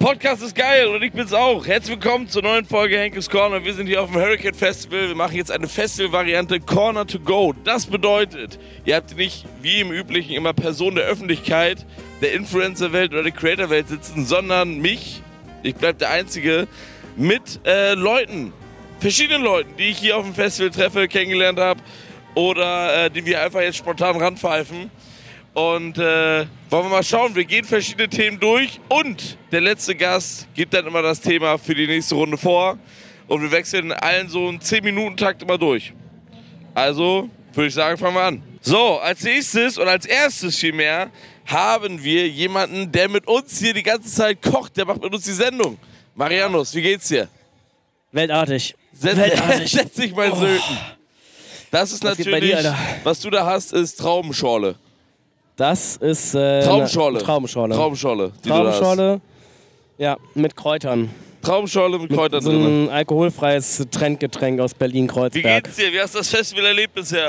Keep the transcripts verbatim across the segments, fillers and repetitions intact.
Podcast ist geil und ich bin's auch. Herzlich willkommen zur neuen Folge Henkes Corner. Wir sind hier auf dem Hurricane Festival. Wir machen jetzt eine Festival-Variante Corner to Go. Das bedeutet, ihr habt nicht wie im Üblichen immer Personen der Öffentlichkeit, der Influencer-Welt oder der Creator-Welt sitzen, sondern mich, ich bleib der Einzige, mit äh, Leuten, verschiedenen Leuten, die ich hier auf dem Festival treffe, kennengelernt habe oder äh, die wir einfach jetzt spontan ranpfeifen. Und äh, wollen wir mal schauen, wir gehen verschiedene Themen durch und der letzte Gast gibt dann immer das Thema für die nächste Runde vor und wir wechseln in allen so einen zehn Minuten Takt immer durch. Also würde ich sagen, fangen wir an. So, als nächstes und als erstes vielmehr haben wir jemanden, der mit uns hier die ganze Zeit kocht, der macht mit uns die Sendung. Marianus, wie geht's dir? Weltartig. Setz, Weltartig. Setz dich mal Oh. Söten. Das ist Was geht bei natürlich, dir, Alter? was du da hast, ist Traubenschorle. Das ist äh, Traumschorle. eine Traumschorle. Traumschorle. Die Traumschorle. Ja, mit Kräutern. Traumschorle mit Kräutern So drin. ein alkoholfreies Trendgetränk aus Wie Berlin-Kreuzberg. geht's dir? Wie hast du das Festival erlebt bisher?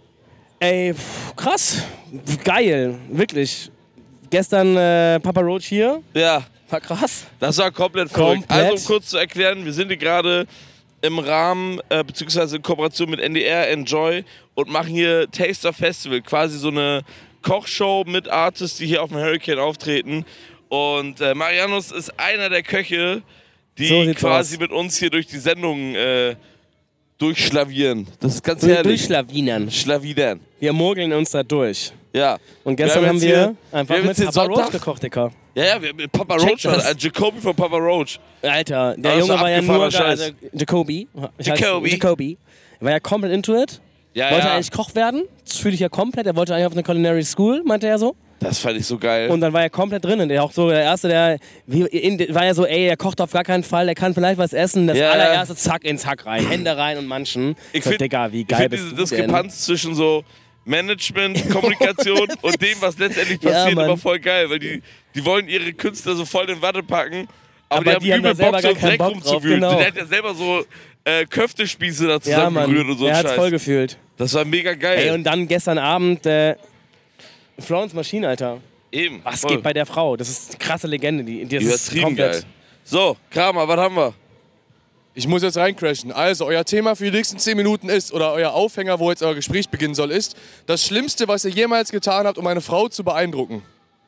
Ey, pff, krass. Geil. Wirklich. Gestern äh, Papa Roach hier. Ja, War krass. das war komplett verrückt. Komplett. Also um kurz zu erklären, wir sind hier gerade im Rahmen, äh, beziehungsweise in Kooperation mit N D R, Enjoy und machen hier Taster Festival, quasi so eine Kochshow mit Artists, die hier auf dem Hurricane auftreten. Und äh, Marianus ist einer der Köche, die So sieht's quasi aus. mit uns hier durch die Sendung äh, durchschlavieren. Das ist ganz Durch, herrlich. durchschlawinern. Schlawinern. Wir mogeln uns da durch. Ja. Und gestern Wir haben jetzt wir hier- einfach wir haben mit jetzt Papa den Roach Sonntag. gekocht, Dicker. Ja, ja, wir mit Papa Check Roach, war, das. äh, Jacoby von Papa Roach. Alter, der Also Junge war ja nur abgefahrener geil, Scheiß. also Jacoby. Ich heiß Jacoby. Jacoby. Er war ja komplett into it. Ja, Wollte ja. eigentlich Koch werden. Das fühle ich ja komplett. Er wollte eigentlich auf eine Culinary School, meinte er so. Das fand ich so geil. Und dann war er komplett drin. Und der auch so der Erste, der wie, in, war ja so, ey, er kocht auf gar keinen Fall, der kann vielleicht was essen. Das Ja. allererste, zack, ins Hack rein. Hände rein und manchen. Ich so, find- Digga, wie ich geil finde bist diese du denn? Diskrepanz zwischen so Management, Kommunikation und dem, was letztendlich Ja, passiert, Mann. immer voll geil. Weil die, die wollen ihre Künstler so voll in Watte packen, aber, Aber die haben die haben übel da selber Bock, so gar im keinen Dreck Bock rumzuwühlen. drauf, genau. Der hat ja selber so äh, Köftespieße da Ja, zusammengerührt Mann, und so ein er hat's Scheiß. voll gefühlt. Das war mega geil. Ey, und dann gestern Abend, äh, Florence Machine, Alter. Eben. Was voll. geht bei der Frau? Das ist eine krasse Legende. Die, die das ist Übertrieben komplett. geil. So, Kramer, was haben wir? Ich muss jetzt reincrashen. Also, euer Thema für die nächsten zehn Minuten ist, oder euer Aufhänger, wo jetzt euer Gespräch beginnen soll, ist, das Schlimmste, was ihr jemals getan habt, um eine Frau zu beeindrucken.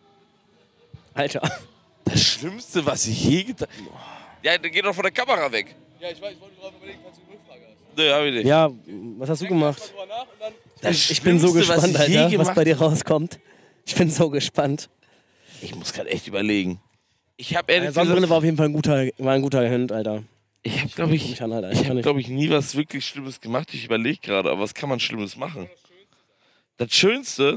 Alter. Das Schlimmste, was ich je getan habe. Ja, dann geh doch von der Kamera weg. Ja, ich weiß, ich wollte gerade überlegen, falls du eine Rückfrage hast. Nö, hab ich nicht. Ja, was hast du gemacht? Das Ich, ich bin so Schlimmste, was gespannt, ich je Alter, was gemacht bei dir rauskommt. Ich bin so gespannt. Ich muss gerade echt überlegen. Ich habe Meine ehrlich Sonnenbrille gesagt, war auf jeden Fall ein guter, war ein guter Hund, Alter. ich habe glaube Guck ich, mich an, Alter. Ich ich kann habe nicht. glaube ich nie was wirklich Schlimmes gemacht. Ich überlege gerade, aber was kann man Schlimmes machen? Das Schönste?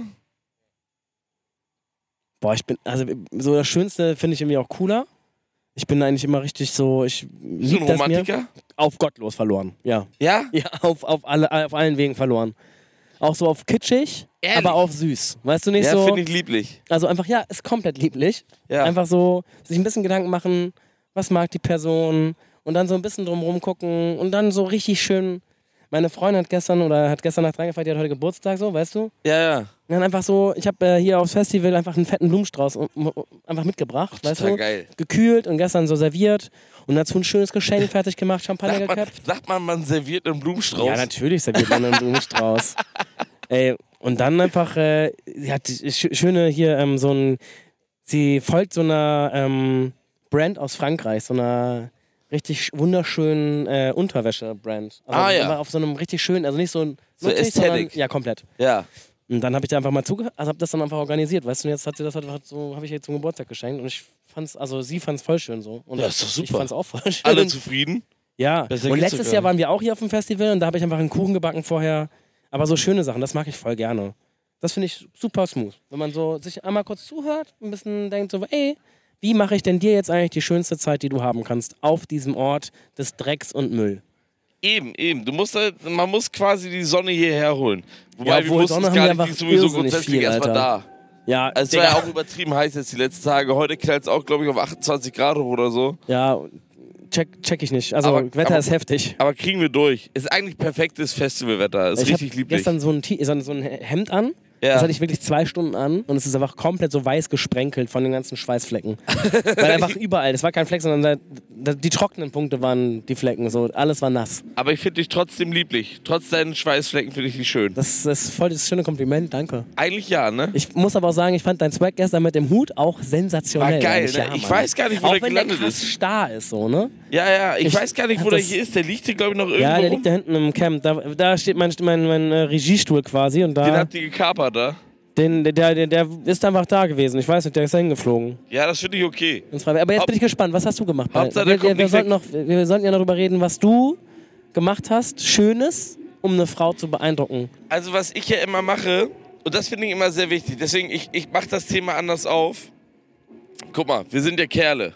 Boah, ich bin, also so das Schönste finde ich irgendwie auch cooler. Ich bin eigentlich immer richtig so, ich Bist du lieb ein das mir. Romantiker? Auf gottlos verloren, ja. Ja? Ja, auf, auf, alle, auf allen Wegen verloren. Auch so auf kitschig, Ehrlich? aber auf süß. Weißt du nicht Ja, so? finde ich lieblich. Also einfach, ja, ist komplett lieblich. Ja. Einfach so sich ein bisschen Gedanken machen, was mag die Person und dann so ein bisschen drumherum gucken und dann so richtig schön. Meine Freundin hat gestern oder hat gestern Nacht reingefeiert, die hat heute Geburtstag, so, weißt du? Ja, ja. Und dann einfach so, ich habe äh, hier aufs Festival einfach einen fetten Blumenstrauß um, um, einfach mitgebracht, weißt Total du? geil. Gekühlt und gestern so serviert und dazu ein schönes Geschenk fertig gemacht, Champagner Sagt man, geköpft. sagt man, man serviert einen Blumenstrauß? Ja, natürlich serviert man einen Blumenstrauß. Ey, und dann einfach, äh, sie hat sch schöne hier ähm, so ein, sie folgt so einer ähm, Brand aus Frankreich, so einer richtig wunderschönen äh, Unterwäsche-Brand. Also Ah, ja. aber auf so einem richtig schönen, also nicht so ein So nuttig, sondern- Aesthetic. Ja, komplett. Ja. Und dann habe ich da einfach mal zugehört, also habe das dann einfach organisiert, weißt du, und jetzt hat sie das einfach so, habe ich ihr zum Geburtstag geschenkt und ich fand's, also sie fand's voll schön so. Und Ja, ist doch Ich super. fand's auch voll schön. Alle zufrieden? Ja, Besser und geht's letztes sogar. Jahr waren wir auch hier auf dem Festival und da habe ich einfach einen Kuchen gebacken vorher. Aber so schöne Sachen, das mag ich voll gerne. Das finde ich super smooth. Wenn man so sich einmal kurz zuhört, ein bisschen denkt so, ey, wie mache ich denn dir jetzt eigentlich die schönste Zeit, die du haben kannst, auf diesem Ort des Drecks und Müll? Eben, eben. Du musst halt, man muss quasi die Sonne hierher holen. Wobei Ja, wir obwohl wussten Sonne es haben gar wir nicht, die ist einfach sowieso irrsinnig grundsätzlich viel, erstmal da. Alter. Ja, Also es war Digga. ja auch übertrieben heiß jetzt die letzten Tage. Heute knallt es auch, glaube ich, auf achtundzwanzig Grad hoch oder so. Ja, check, check ich nicht. Also Aber- Wetter aber- ist heftig. Aber kriegen wir durch. Ist eigentlich perfektes Festivalwetter. Ist Ich richtig habe lieblich. gestern so ein, T so ein so ein Hemd an. Das hatte ich wirklich zwei Stunden an und es ist einfach komplett so weiß gesprenkelt von den ganzen Schweißflecken. Weil einfach überall, das war kein Fleck, sondern da, da, die trockenen Punkte waren die Flecken, so alles war nass. Aber ich finde dich trotzdem lieblich. Trotz deinen Schweißflecken finde ich dich schön. Das, das ist voll das schöne Kompliment, danke. Eigentlich ja, ne? Ich muss aber auch sagen, ich fand dein Swag gestern mit dem Hut auch sensationell. War geil, ehrlich, ne? ja, Ich Mann. weiß gar nicht, wo auch der wenn der gelandet krass ist. starr ist, so, ne? Ja, ja, ich, Ich weiß gar nicht, wo hab der das- hier ist. Der liegt hier, glaube ich, noch irgendwo Ja, der rum. liegt da hinten im Camp. Da, da steht mein, mein, mein äh, Regiestuhl quasi und Den da. habt ihr gekapert, da? Den, der, der, der ist einfach da gewesen. Ich weiß nicht, der ist da hingeflogen. Ja, das finde ich okay. ins Freie. Aber jetzt Haupt- bin ich gespannt, was hast du gemacht? Hauptsache, wir, der wir, kommt wir, nicht sollten weg. noch, wir sollten ja noch darüber reden, was du gemacht hast, Schönes, um eine Frau zu beeindrucken. Also was ich ja immer mache, und das finde ich immer sehr wichtig, deswegen ich, ich mache das Thema anders auf. Guck mal, wir sind ja Kerle.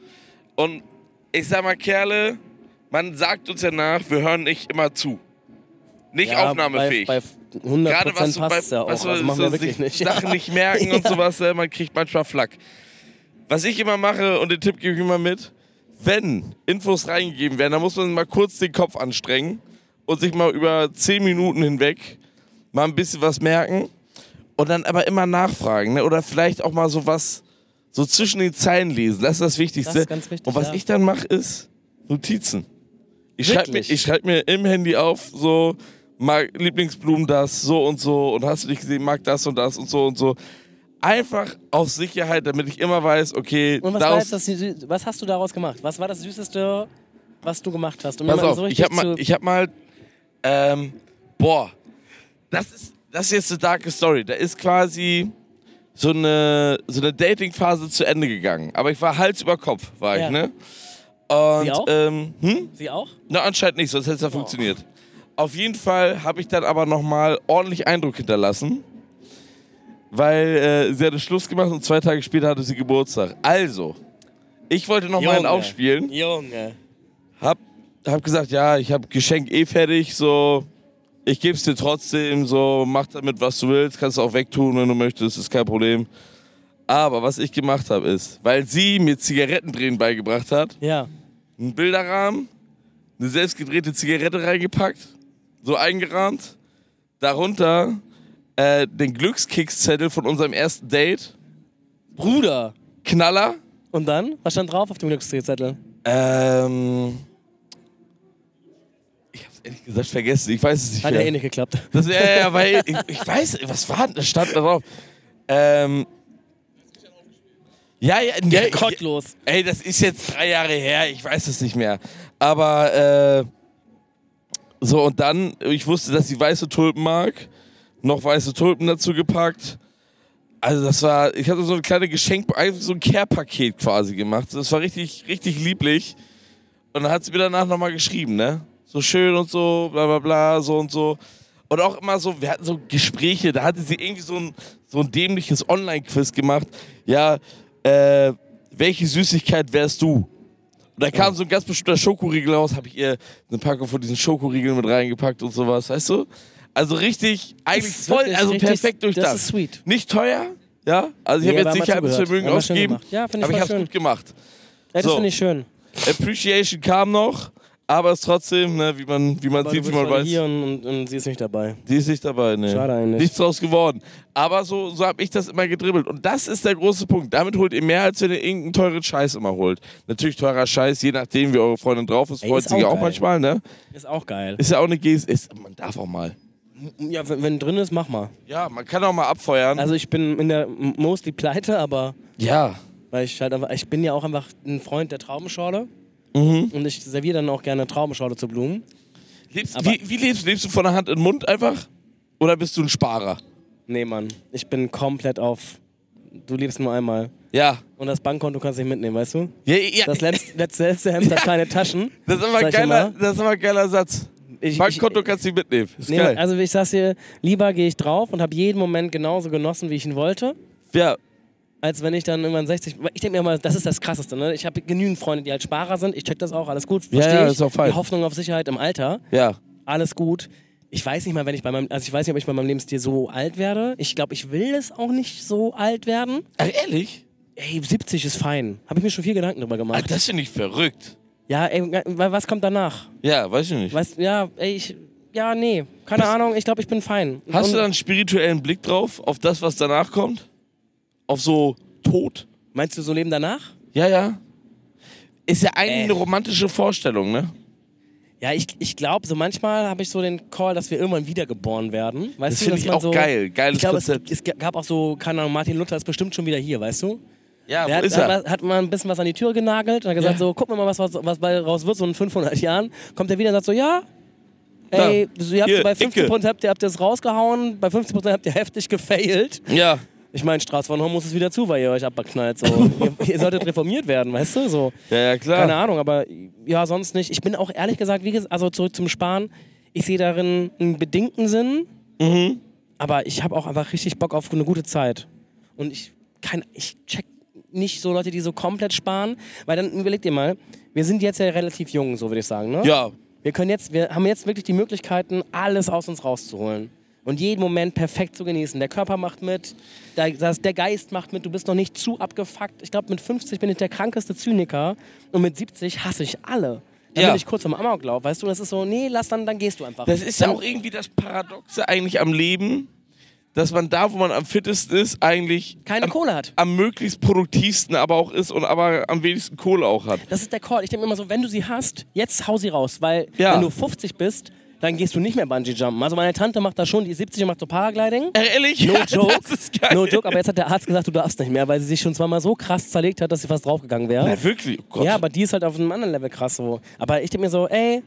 Und ich sag mal Kerle, man sagt uns ja nach, wir hören nicht immer zu. Nicht Ja, aufnahmefähig. Bei, bei hundert Gerade was Prozent so bei passt ja auch. was so, Also machen so wir wirklich sich nicht. Sachen nicht merken und Ja. sowas, äh, man kriegt manchmal Flack. Was ich immer mache, und den Tipp gebe ich immer mit, wenn Infos reingegeben werden, dann muss man mal kurz den Kopf anstrengen und sich mal über zehn Minuten hinweg mal ein bisschen was merken und dann aber immer nachfragen, ne? Oder vielleicht auch mal so was so zwischen den Zeilen lesen. Das ist das Wichtigste. Das ist ganz wichtig, und was ja. ich dann mache, ist Notizen. Ich schreibe mir, Wirklich? ich schreib mir im Handy auf, so, mag Lieblingsblumen das, so und so, und hast du nicht gesehen, mag das und das und so und so. Einfach auf Sicherheit, damit ich immer weiß, okay, Und was, war daraus, jetzt das, Sü- was hast du daraus gemacht? Was war das Süßeste, was du gemacht hast? Um pass jemanden auf, so ich richtig hab mal, zu- ich hab mal, ähm, boah, das ist, das ist jetzt eine darke Story. Da ist quasi so eine, so eine Dating-Phase zu Ende gegangen. Aber ich war Hals über Kopf, war Ja. ich, ne? Und, Sie auch? ähm, hm? Sie auch? Na, anscheinend nicht, sonst hätte es ja funktioniert. Auf jeden Fall habe ich dann aber nochmal ordentlich Eindruck hinterlassen, weil äh, sie hatte Schluss gemacht und zwei Tage später hatte sie Geburtstag. Also, ich wollte nochmal einen Junge. aufspielen, Junge. hab, hab gesagt, ja, ich habe Geschenk eh fertig, so, ich geb's dir trotzdem, so, mach damit, was du willst, kannst du auch wegtun, wenn du möchtest, ist kein Problem. Aber was ich gemacht habe ist, weil sie mir Zigarettendrehen beigebracht hat, Ja. einen Bilderrahmen, eine selbstgedrehte Zigarette reingepackt, so eingerahmt, darunter äh, den Glückskickszettel von unserem ersten Date, Bruder. Knaller, Und dann? Was stand drauf auf dem Glückszettel? ähm, ich hab's ehrlich gesagt vergessen, ich weiß es nicht Hat mehr. ja eh nicht geklappt. Das, ja, ja, ja, weil ich, ich weiß, was war denn, das stand da drauf. Ähm, ja, ja, ja, ich, Gottlos. ey, das ist jetzt drei Jahre her, ich weiß es nicht mehr. Aber, äh, so und dann, ich wusste, dass sie weiße Tulpen mag, noch weiße Tulpen dazu gepackt. Also das war, ich hatte so eine kleine Geschenk, einfach so ein Care-Paket quasi gemacht. Das war richtig, richtig lieblich. Und dann hat sie mir danach nochmal geschrieben, ne? So schön und so, bla bla bla, so und so. Und auch immer so, wir hatten so Gespräche, da hatte sie irgendwie so ein, so ein dämliches Online-Quiz gemacht. Ja, äh, welche Süßigkeit wärst du? Und da kam so ein ganz bestimmter Schokoriegel raus, habe ich ihr eine Packung von diesen Schokoriegeln mit reingepackt und sowas, weißt du? Also richtig, eigentlich ist voll, wirklich also richtig- perfekt durchdacht. das ist sweet. Nicht teuer, ja? Also ich Nee, habe aber jetzt haben wir Sicherheitsvermögen zugehört. Haben wir schön ausgegeben, gemacht. Ja, finde ich aber ich voll habe es schön. gut gemacht. Ja, das So. finde ich schön. Appreciation kam noch, aber es ist trotzdem, ne, wie man, wie man Aber sieht, du wie bist man heute weiß. hier und, und, und sie ist nicht dabei. Die ist nicht dabei, ne. Schade eigentlich. Nichts draus geworden. Aber so, so habe ich das immer gedribbelt. Und das ist der große Punkt. Damit holt ihr mehr, als wenn ihr irgendeinen teuren Scheiß immer holt. Natürlich teurer Scheiß, je nachdem, wie eure Freundin drauf ist, Ey, freut ist sie ja auch auch geil. manchmal, ne? Ist auch geil. Ist ja auch eine Geste. Ist, man darf auch mal. Ja, wenn, wenn drin ist, mach mal. Ja, man kann auch mal abfeuern. Also ich bin in der mostly pleite, aber ja. weil ich halt einfach, ich bin ja auch einfach ein Freund der Traubenschorle. Mhm. Und ich serviere dann auch gerne Traubenschorle zu Blumen. Lebst, Aber- wie, wie lebst du? Lebst du von der Hand in den Mund einfach? Oder bist du ein Sparer? Nee, Mann. Ich bin komplett auf. Du lebst nur einmal. Ja. Und das Bankkonto kannst du nicht mitnehmen, weißt du? Ja, ja. Das letzte, letzte, letzte Hemd hat keine Taschen. Das ist aber Sag ein ich geiler, immer. das ist aber ein geiler Satz. Ich- Bankkonto ich- kannst du nicht mitnehmen. Ist Nee, geil. also ich sag's dir, lieber gehe ich drauf und habe jeden Moment genauso genossen, wie ich ihn wollte, ja. als wenn ich dann irgendwann sechzig... Ich denke mir mal, das ist das Krasseste, ne? Ich habe genügend Freunde, die halt Sparer sind. Ich check das auch, alles gut, Ja, verstehe ja, ich. ist auch fein. Die Hoffnung auf Sicherheit im Alter, Ja. alles gut. Ich weiß nicht mal, wenn ich bei meinem... Also ich weiß nicht, ob ich bei meinem Lebensstil so alt werde. Ich glaube, ich will es auch nicht so alt werden. Ach, ehrlich? Ey, siebzig ist fein. Habe ich mir schon viel Gedanken drüber Ach, gemacht. das finde ich verrückt. Ja, ey, was kommt danach? Ja, weiß ich nicht. Weißt, ja, ey, ich, ja, nee, keine Ahnung, ich glaube, ich bin fein. Hast Und du da einen spirituellen Blick drauf, auf das, was danach kommt? Auf so Tod? meinst du so Leben danach? Ja, ja. Ist ja eigentlich Äh. eine romantische Vorstellung, ne? Ja, ich, ich glaube, so manchmal habe ich so den Call, dass wir irgendwann wiedergeboren werden. Weißt Das du, finde dass ich man auch so, geil. Geiles Ich glaube, es, Konzept. es gab auch so, keine Ahnung, Martin Luther ist bestimmt schon wieder hier, weißt du? Ja, Der wo hat, ist er? hat, hat mal ein bisschen was an die Tür genagelt und hat gesagt, Ja. so, gucken wir mal, was, was, was bei raus wird, so in fünfhundert Jahren. Kommt er wieder und sagt so, ja, ey, so, ihr habt Hier, bei fünfzig Prozent Inke. habt ihr, habt ihr es rausgehauen, bei fünfzig Prozent habt ihr heftig gefailt. Ja. Ich meine, Straße von Horn muss es wieder zu, weil ihr euch abknallt. So. ihr, ihr solltet reformiert werden, weißt du? So. Ja, ja, klar. Keine Ahnung, aber ja, sonst nicht. Ich bin auch ehrlich gesagt, wie gesagt, also zurück zum Sparen, ich sehe darin einen bedingten Sinn, Mhm. aber ich habe auch einfach richtig Bock auf eine gute Zeit. Und ich kann, ich check nicht so Leute, die so komplett sparen, weil dann überleg dir mal, wir sind jetzt ja relativ jung, so würde ich sagen, ne? Ja. Wir können jetzt, wir haben jetzt wirklich die Möglichkeiten, alles aus uns rauszuholen. Und jeden Moment perfekt zu genießen. Der Körper macht mit, der, das, der Geist macht mit, du bist noch nicht zu abgefuckt. Ich glaube, mit fünfzig bin ich der krankeste Zyniker und mit siebzig hasse ich alle. Dann Ja. bin ich kurz am Amoklauf, weißt du? Das ist so, nee, lass dann, dann gehst du einfach. Das ist ja Dann- auch irgendwie das Paradoxe eigentlich am Leben, dass man da, wo man am fittesten ist, eigentlich keine am, Kohle hat. am möglichst produktivsten aber auch ist und aber am wenigsten Kohle auch hat. Das ist der Call. Ich denke mir immer so, wenn du sie hast, jetzt hau sie raus. Weil Ja. wenn du fünfzig bist, dann gehst du nicht mehr Bungee-Jumpen. Also meine Tante macht das schon, die ist siebzig und macht so Paragliding. Äh, Ehrlich? No Ja, joke. Das ist geil. No joke, aber jetzt hat der Arzt gesagt, du darfst nicht mehr, weil sie sich schon zweimal so krass zerlegt hat, dass sie fast draufgegangen wäre. Ja, wirklich? Oh Gott. Ja, aber die ist halt auf einem anderen Level krass so. Aber ich denke mir so, ey,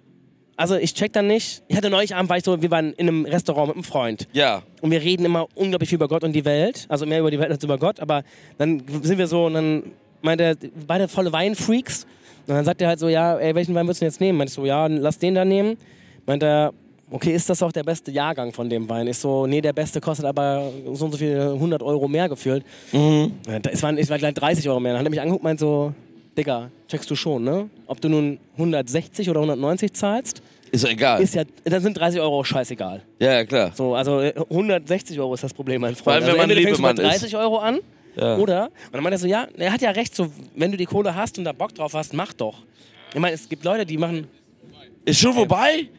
also ich check dann nicht. Ich hatte neulich Abend, war ich so, wir waren in einem Restaurant mit einem Freund. Ja. Und wir reden immer unglaublich viel über Gott und die Welt. Also mehr über die Welt als über Gott. Aber dann sind wir so und dann meint er, beide volle Weinfreaks. Und dann sagt er halt so, ja, ey, welchen Wein willst du denn jetzt nehmen? Meint ich so, ja, lass den da nehmen. Meint er, okay, ist das auch der beste Jahrgang von dem Wein? Ich so, nee, der beste kostet aber so und so viel hundert Euro mehr gefühlt. Mhm. Ja, Es waren, es waren gleich dreißig Euro mehr. Dann hat er mich angeguckt und meint so, Digga, checkst du schon, ne? Ob du nun hundertsechzig oder hundertneunzig zahlst, Ist doch egal. ist ja, dann sind dreißig Euro auch scheißegal. ja, ja, klar. So, also äh, hundertsechzig Euro ist das Problem, mein Freund. Vor allem, wenn also man entweder fängst du bei Lebemann ist. dreißig Euro an, Ja. oder? Und dann meint er so, ja, er hat ja recht, so, wenn du die Kohle hast und da Bock drauf hast, mach doch. Ich meine, es gibt Leute, die machen, Ist schon vorbei?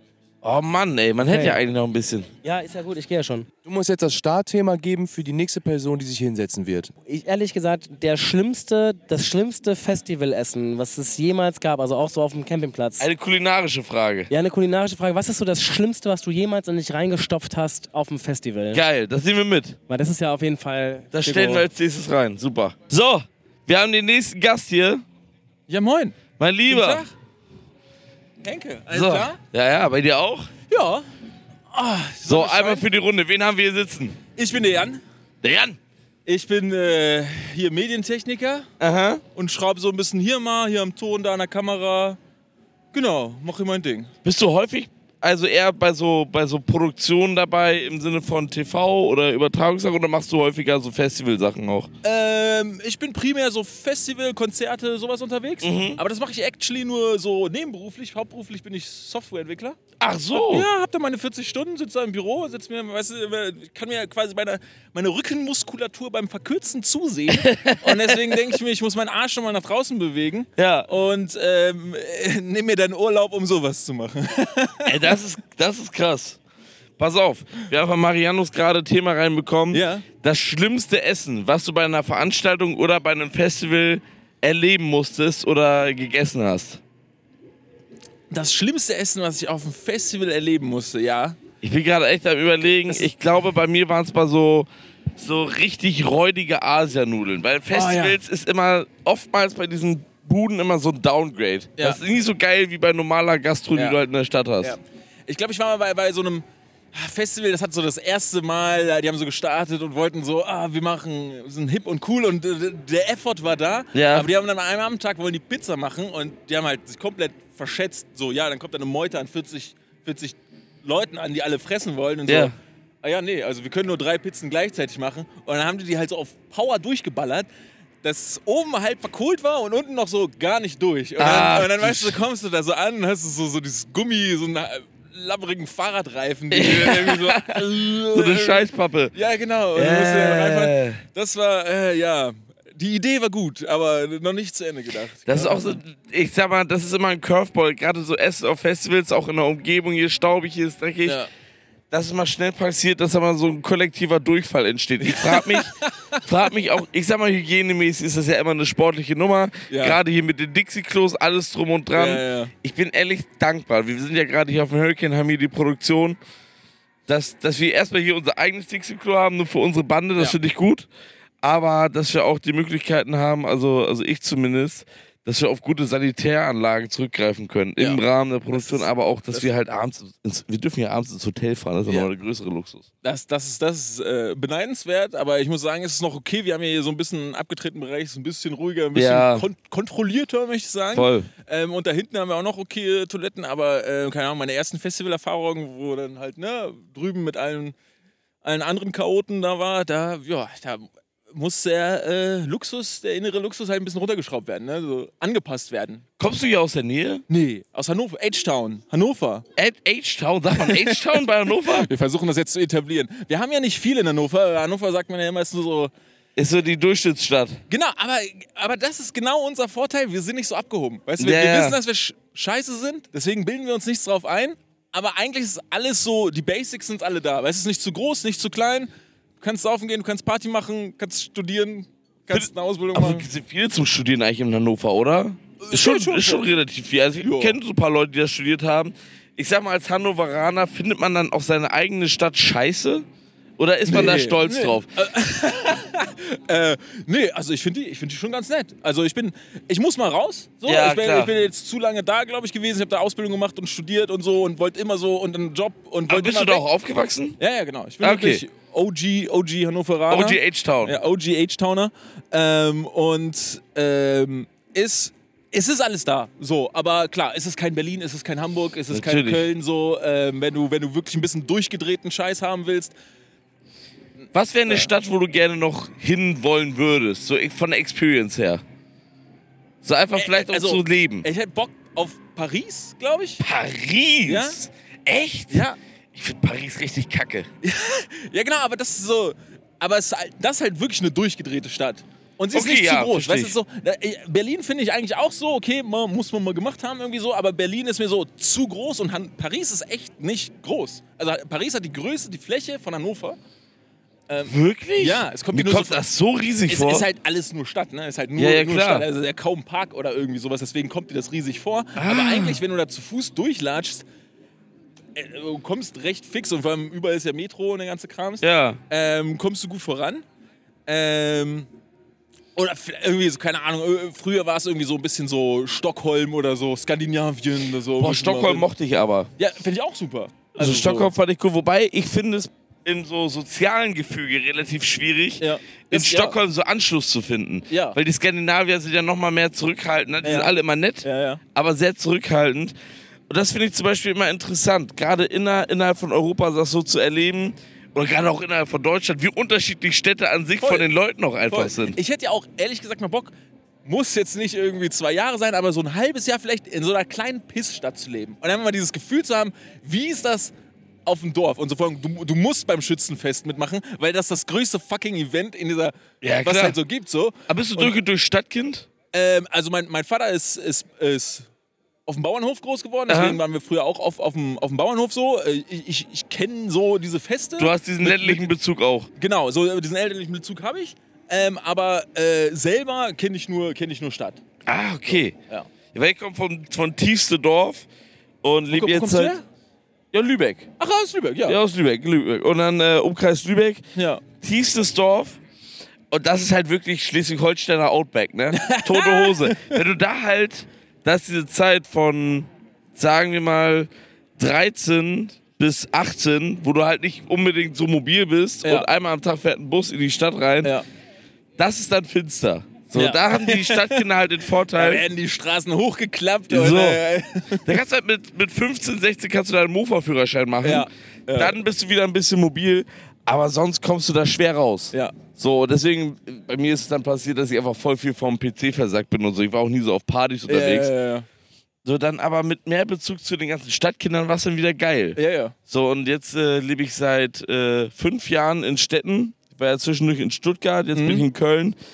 Oh Mann, ey, man hätte Okay. ja eigentlich noch ein bisschen. ja, ist ja gut, ich gehe ja schon. Du musst jetzt das Startthema geben für die nächste Person, die sich hinsetzen wird. Ich, ehrlich gesagt, der schlimmste, das schlimmste Festivalessen, was es jemals gab, also auch so auf dem Campingplatz. Eine kulinarische Frage. Ja, eine kulinarische Frage. Was ist so das Schlimmste, was du jemals in dich reingestopft hast auf dem Festival? Geil, das nehmen wir mit. Weil das ist ja auf jeden Fall... Das stellen wir als nächstes rein. Super. So, wir haben den nächsten Gast hier. Ja, moin. Mein Lieber. Guten Tag. Henke, alles So. klar? Ja, ja, bei dir auch? Ja. So, Sonnenschein. einmal für die Runde. Wen haben wir hier sitzen? Ich bin der Jan. Der Jan. Ich bin äh, hier Medientechniker Aha. und schraube so ein bisschen hier mal, hier am Ton, da an der Kamera. Genau, mache ich mein Ding. Bist du häufig, also eher bei so, bei so Produktionen dabei im Sinne von T V oder Übertragungssachen oder machst du häufiger so Festivalsachen auch? Ähm, ich bin primär so Festival, Konzerte, sowas unterwegs. Aber das mache ich actually nur so nebenberuflich. Hauptberuflich bin ich Softwareentwickler. Ach so. Ja, hab da meine vierzig Stunden, sitze da im Büro, sitz mir, weißt du, kann mir quasi meine, meine Rückenmuskulatur beim Verkürzen zusehen. Und deswegen denke ich mir, ich muss meinen Arsch schon mal nach draußen bewegen. Ja. Und ähm, nehme mir dann Urlaub, um sowas zu machen. Ey, das ist, das ist krass. Pass auf, wir haben von Marianus gerade Thema reinbekommen. Ja. Das schlimmste Essen, was du bei einer Veranstaltung oder bei einem Festival erleben musstest oder gegessen hast. Das schlimmste Essen, was ich auf dem Festival erleben musste, ja. Ich bin gerade echt am Überlegen. Ich glaube, bei mir waren es mal so, so richtig räudige Asianudeln. Weil Festivals ist immer oftmals bei diesen Buden immer so ein Downgrade. Ja. Das ist nicht so geil wie bei normaler Gastro, die Ja. du halt in der Stadt hast. Ja. Ich glaube, ich war mal bei, bei so einem Festival, das hat so das erste Mal, die haben so gestartet und wollten so, ah, wir machen, sind hip und cool und äh, der Effort war da. Ja. Aber die haben dann an einem Abendtag wollen die Pizza machen und die haben halt sich komplett verschätzt. So, ja, dann kommt da eine Meute an vierzig, vierzig Leuten an, die alle fressen wollen und Ja. so. Ah ja, nee, also wir können nur drei Pizzen gleichzeitig machen. Und dann haben die die halt so auf Power durchgeballert, dass oben halb verkohlt war und unten noch so gar nicht durch. Und dann, Ach, und dann du weißt du, kommst du da so an und hast du so, so dieses Gummi, so einen labbrigen Fahrradreifen, die irgendwie so, So eine Scheißpappe. ja, genau. Und du musst dir dann einfach, Äh. das war, äh, ja, die Idee war gut, aber noch nicht zu Ende gedacht. Das ist auch so, ich sag mal, das ist immer ein Curveball. Gerade so Essen auf Festivals, auch in der Umgebung, hier staubig, hier ist dreckig. Ja. Dass es mal schnell passiert, dass da mal so ein kollektiver Durchfall entsteht. Ich frag mich, frag mich auch, ich sag mal, hygienemäßig ist das ja immer eine sportliche Nummer. Ja. Gerade hier mit den Dixie-Klos, alles drum und dran. Ja, ja. Ich bin ehrlich dankbar. Wir sind ja gerade hier auf dem Hurricane, haben hier die Produktion, dass, dass wir erstmal hier unser eigenes Dixie-Klo haben, nur für unsere Bande, das Ja. finde ich gut. Aber dass wir auch die Möglichkeiten haben, also, also ich zumindest, dass wir auf gute Sanitäranlagen zurückgreifen können. Im Ja. Rahmen der Produktion, ist- aber auch, dass das- wir halt abends, ins, wir dürfen ja abends ins Hotel fahren, das ist ja Ja. noch der größere Luxus. Das, das ist, das ist äh, beneidenswert, aber ich muss sagen, es ist noch okay. Wir haben ja hier so ein bisschen einen abgetretenen Bereich, so ein bisschen ruhiger, ein bisschen Ja. kon kontrollierter, möchte ich sagen. Voll. Ähm, und da hinten haben wir auch noch okay Toiletten, aber äh, keine Ahnung, meine ersten Festivalerfahrungen, wo dann halt ne, drüben mit allen, allen anderen Chaoten da war, da, ja, da muss der äh, Luxus, der innere Luxus halt ein bisschen runtergeschraubt werden, ne? So angepasst werden. Kommst du hier aus der Nähe? Nee, aus Hannover, H-Town, Hannover. At H-Town, sagt man H-Town bei Hannover? Wir versuchen das jetzt zu etablieren. Wir haben ja nicht viel in Hannover. Hannover sagt man ja immer, ist nur so. Ist so die Durchschnittsstadt. Genau, aber, aber das ist genau unser Vorteil. Wir sind nicht so abgehoben. Weißt du, wir, Ja, wir ja. wissen, dass wir sch scheiße sind, deswegen bilden wir uns nichts drauf ein. Aber eigentlich ist alles so, die Basics sind alle da. Weißt du, es ist nicht zu groß, nicht zu klein. Du kannst saufen gehen, du kannst Party machen, kannst studieren, kannst eine Ausbildung Aber machen. es sind viele zum Studieren eigentlich in Hannover, oder? Ist schon, schon, ist schon schon. relativ viel. Also ich Ja. kenne so ein paar Leute, die das studiert haben. Ich sag mal, als Hannoveraner findet man dann auch seine eigene Stadt scheiße? Oder ist man Nee, da stolz nee. drauf? Äh, nee, also ich finde die, ich find die schon ganz nett. Also ich bin, ich muss mal raus. So. Ja, ich, bin, klar. ich bin jetzt zu lange da, glaube ich, gewesen. Ich habe da Ausbildung gemacht und studiert und so und wollte immer so und einen Job und Aber wollte bist du immer da weg. auch aufgewachsen? Ja, ja, genau. Ich bin Okay. wirklich O G, O G Hannoveraner. O G H-Town. Ja, O G H-Towner. Ähm, und ähm, ist, es ist alles da. So, aber klar, es ist kein Berlin, es ist kein Hamburg, es ist kein Natürlich. Köln. So, ähm, wenn, du, wenn du wirklich ein bisschen durchgedrehten Scheiß haben willst. Was wäre eine Stadt, wo du gerne noch hin wollen würdest? So von der Experience her. So einfach vielleicht auch also, zu leben. Ich hätte Bock auf Paris, glaube ich. Paris? Ja? Echt? Ja. Ich finde Paris richtig kacke. Ja, genau, aber das ist so. Aber es ist halt, das ist halt wirklich eine durchgedrehte Stadt. Und sie ist Okay, nicht ja, zu groß. versteh Weißt du, so, da, äh, Berlin finde ich eigentlich auch so, okay, man, muss man mal gemacht haben irgendwie so, aber Berlin ist mir so zu groß und Han Paris ist echt nicht groß. Also Paris hat die Größe, die Fläche von Hannover. Wirklich? Ja, es kommt Mir dir nur kommt so- das so riesig Es vor. ist halt alles nur Stadt, ne? Es ist halt nur, Ja, ja, nur klar. Stadt. Also ja kaum Park oder irgendwie sowas, deswegen kommt dir das riesig vor. Aber Ah. eigentlich, wenn du da zu Fuß durchlatschst, äh, du kommst recht fix und vor allem überall ist ja Metro und der ganze Krams. ja. Ähm, kommst du gut voran. Ähm, oder f- irgendwie, so, keine Ahnung, äh, früher war es irgendwie so ein bisschen so Stockholm oder so, Skandinavien oder so. Boah, Müssen Stockholm wir- mochte ich aber. Ja, finde ich auch super. Also so- Stockholm fand ich cool. Wobei, ich finde es in so sozialen Gefüge relativ schwierig, Ja. in Das- ja. Stockholm so Anschluss zu finden. Ja. Weil die Skandinavier sind ja noch mal mehr zurückhaltend. Die Ja. sind alle immer nett, Ja, ja. aber sehr zurückhaltend. Und das finde ich zum Beispiel immer interessant, gerade inner, innerhalb von Europa das so zu erleben, oder gerade auch innerhalb von Deutschland, wie unterschiedlich Städte an sich Voll. von den Leuten auch einfach Voll. sind. Ich hätte ja auch ehrlich gesagt mal Bock, muss jetzt nicht irgendwie zwei Jahre sein, aber so ein halbes Jahr vielleicht in so einer kleinen Pissstadt zu leben. Und dann mal dieses Gefühl zu haben, wie ist das auf dem Dorf? Und so vor allem, du, du musst beim Schützenfest mitmachen, weil das das größte fucking Event in dieser, Ja, was klar. halt so gibt. So. Aber bist du Und- durch und durch Stadtkind? Ähm, also mein, mein Vater ist, ist, ist auf dem Bauernhof groß geworden, Aha. deswegen waren wir früher auch auf, auf, dem, auf dem Bauernhof so. Äh, Ich, ich, ich kenne so diese Feste. Du hast diesen Mit- ländlichen Bezug auch. Genau, so diesen elterlichen Bezug habe ich. Ähm, aber äh, selber kenne ich, nur- kenn ich nur Stadt. Ah, okay. Ja. Weil ich komme vom, von tiefste Dorf und lebe Wo jetzt kommst du seit... her? Ja, Lübeck. Ach, aus Lübeck, ja. Ja, aus Lübeck, Lübeck. Und dann äh, Umkreis Lübeck, Ja. tiefstes Dorf. Und das ist halt wirklich Schleswig-Holsteiner Outback, ne? Tote Hose. Wenn du da halt, das ist diese Zeit von, sagen wir mal, dreizehn bis achtzehn, wo du halt nicht unbedingt so mobil bist Ja. und einmal am Tag fährt ein Bus in die Stadt rein, Ja. das ist dann finster. So, Ja. da haben die Stadtkinder halt den Da Vorteil. werden die Straßen hochgeklappt. So. Und, äh, Da kannst du halt mit, mit fünfzehn, sechzehn kannst du deinen Mofa-Führerschein machen. Ja. Ja. Dann bist du wieder ein bisschen mobil, aber sonst kommst du da schwer raus. ja. So, deswegen, bei mir ist es dann passiert, dass ich einfach voll viel vom P C versackt bin und so. Ich war auch nie so auf Partys unterwegs. Ja, ja, ja. So, dann aber mit mehr Bezug zu den ganzen Stadtkindern war es dann wieder geil. ja, ja. So, und jetzt äh, lebe ich seit äh, fünf Jahren in Städten. Ich war ja zwischendurch in Stuttgart, jetzt bin ich in Köln.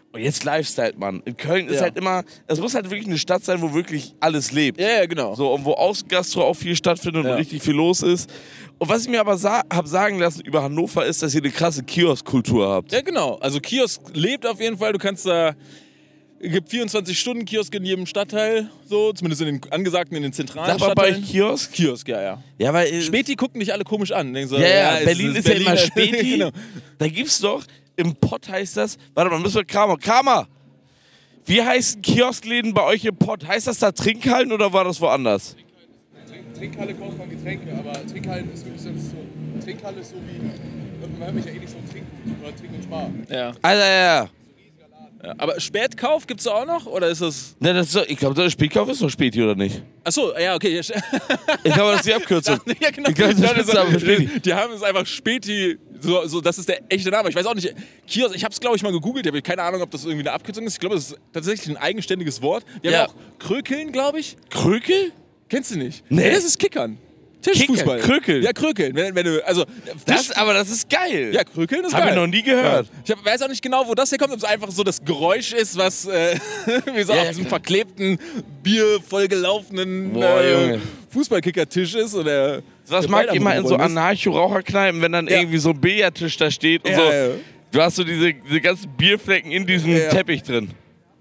Und jetzt Lifestyle, Mann. In Köln ist Ja. halt immer, es muss halt wirklich eine Stadt sein, wo wirklich alles lebt. Ja, ja, genau. So, und wo Außengastro auch viel stattfindet Ja. und richtig viel los ist. Und was ich mir aber sa- habe sagen lassen über Hannover ist, dass ihr eine krasse Kioskkultur habt. Ja, genau. Also Kiosk lebt auf jeden Fall. Du kannst da, es gibt vierundzwanzig Stunden Kiosk in jedem Stadtteil, so, zumindest in den angesagten, in den zentralen Sag mal bei Stadtteilen. Kiosk. Kiosk, ja, ja. Ja, weil äh, Späti gucken dich alle komisch an. Denken so, Ja, ja, es Berlin ist ja immer Späti. genau. Da gibt's doch, im Pott heißt das, warte mal, müssen wir Kramer. Kramer! Wie heißen Kioskläden bei euch im Pott? Heißt das da Trinkhallen oder war das woanders? Trink, Trinkhalle kauft man Getränke, aber Trinkhallen ist wirklich so, so Trinkhalle ist so wie, man hört mich ja eh nicht so trinken oder Trink und Spar. Ja. Alter, ja, ja. Ja. Aber Spätkauf gibt's da auch noch? Oder ist das. Ne, das ist doch, ich glaube, der Spätkauf ist doch Späti, oder nicht? Achso, ja, okay. Ja, Ich glaube, das ist die Abkürzung. ja genau. Ich glaube, das ist die, Spitzname für Späti. die haben es einfach Späti, so, so, das ist der echte Name. Ich weiß auch nicht, Kiosk, ich habe es glaube ich mal gegoogelt, ich habe keine Ahnung, ob das irgendwie eine Abkürzung ist. Ich glaube, das ist tatsächlich ein eigenständiges Wort. Wir Ja. haben auch Krökeln, glaube ich. Krökel? Kennst du nicht? Nee. Ja, das ist Kickern. Tischfußball. Kickern, Krökeln. Ja, Krökeln. Wenn, wenn du, also, Das, Tisch, aber das ist geil. ja, Krökeln ist Hab geil. ich noch nie gehört. Ja. Ich hab, weiß auch nicht genau, wo das herkommt, ob es einfach so das Geräusch ist, was äh, wie so Ja, auf ja, diesem klar. verklebten, Bier vollgelaufenen Boah, äh, Junge. Fußballkickertisch ist. Oder Das der mag Ball ich immer am in so Rumrollen ist. Anarcho-Raucherkneipen, wenn dann Ja. irgendwie so ein Billardtisch da steht und Ja, so. ja. Du hast so diese, diese ganzen Bierflecken in diesem Ja. Teppich drin.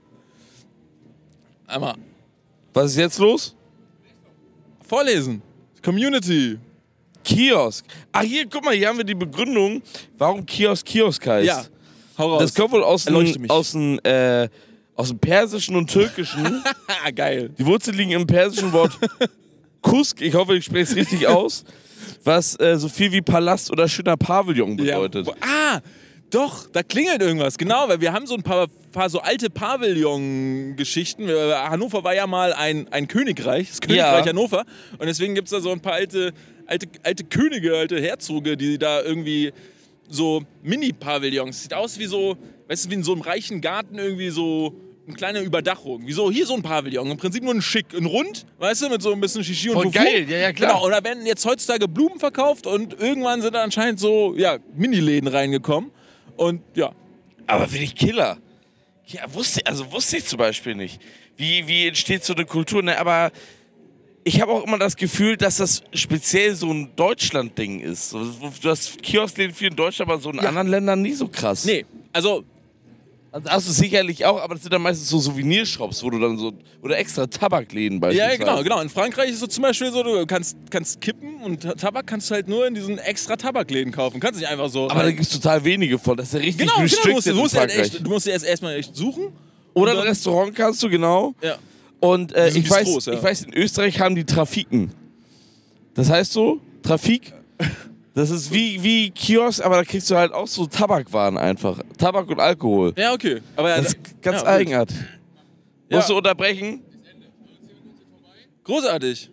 Einmal Was ist jetzt los? vorlesen. Community. Kiosk. Ach, hier, guck mal, hier haben wir die Begründung, warum Kiosk Kiosk heißt. Ja, hau raus. Das kommt wohl aus Erleuchte dem, mich. aus dem, äh, aus dem Persischen und Türkischen. Ah, geil. Die Wurzeln liegen im persischen Wort Kusk, ich hoffe, ich spreche es richtig aus, was äh, so viel wie Palast oder schöner Pavillon bedeutet. Ja. Ah, doch, da klingelt irgendwas. Genau, weil wir haben so ein paar, paar so alte Pavillon-Geschichten. Wir- Hannover war ja mal ein, ein Königreich, das Königreich Ja. Hannover. Und deswegen gibt es da so ein paar alte, alte, alte Könige, alte Herzoge, die da irgendwie so Mini-Pavillons. Sieht aus wie so, weißt du, wie in so einem reichen Garten irgendwie so eine kleine Überdachung. Wie so, hier so ein Pavillon. Im Prinzip nur ein Schick, ein Rund, weißt du, mit so ein bisschen Shishi und Voll Fufu. geil, ja, ja, klar. Genau, und da werden jetzt heutzutage Blumen verkauft und irgendwann sind da anscheinend so, ja, Miniläden reingekommen. Und ja, Aber finde ich Killer. Ja, wusste, also wusste ich zum Beispiel nicht. Wie, wie entsteht so eine Kultur? Ne, aber ich habe auch immer das Gefühl, dass das speziell so ein Deutschland-Ding ist. So, du hast Kioskläden viel in Deutschland, aber so in anderen Ländern nie so krass. nee, also Also hast du sicherlich auch, aber das sind dann meistens so Souvenirshops, wo du dann so, oder extra Tabakläden ja, beispielsweise. genau, genau. In Frankreich ist es so zum Beispiel so, du kannst, kannst kippen und Ta- Tabak kannst du halt nur in diesen extra Tabakläden kaufen. Kannst nicht einfach so. Aber da gibt es total wenige von. Das ist ja richtig genau, genau, du musst, restricted du musst, in halt Frankreich. echt, du musst dir erst erstmal echt suchen. Oder und ein dann- Restaurant kannst du, genau. Ja. Und äh, Die sind ich, weiß, Bistros, ja. ich weiß, in Österreich haben die Trafiken. Das heißt so, Trafik, das ist wie, wie Kiosk, aber da kriegst du halt auch so Tabakwaren einfach. Tabak und Alkohol. Ja, okay. Aber ja, Das ist ganz ja, eigenartig. Ja. Musst du unterbrechen? Großartig.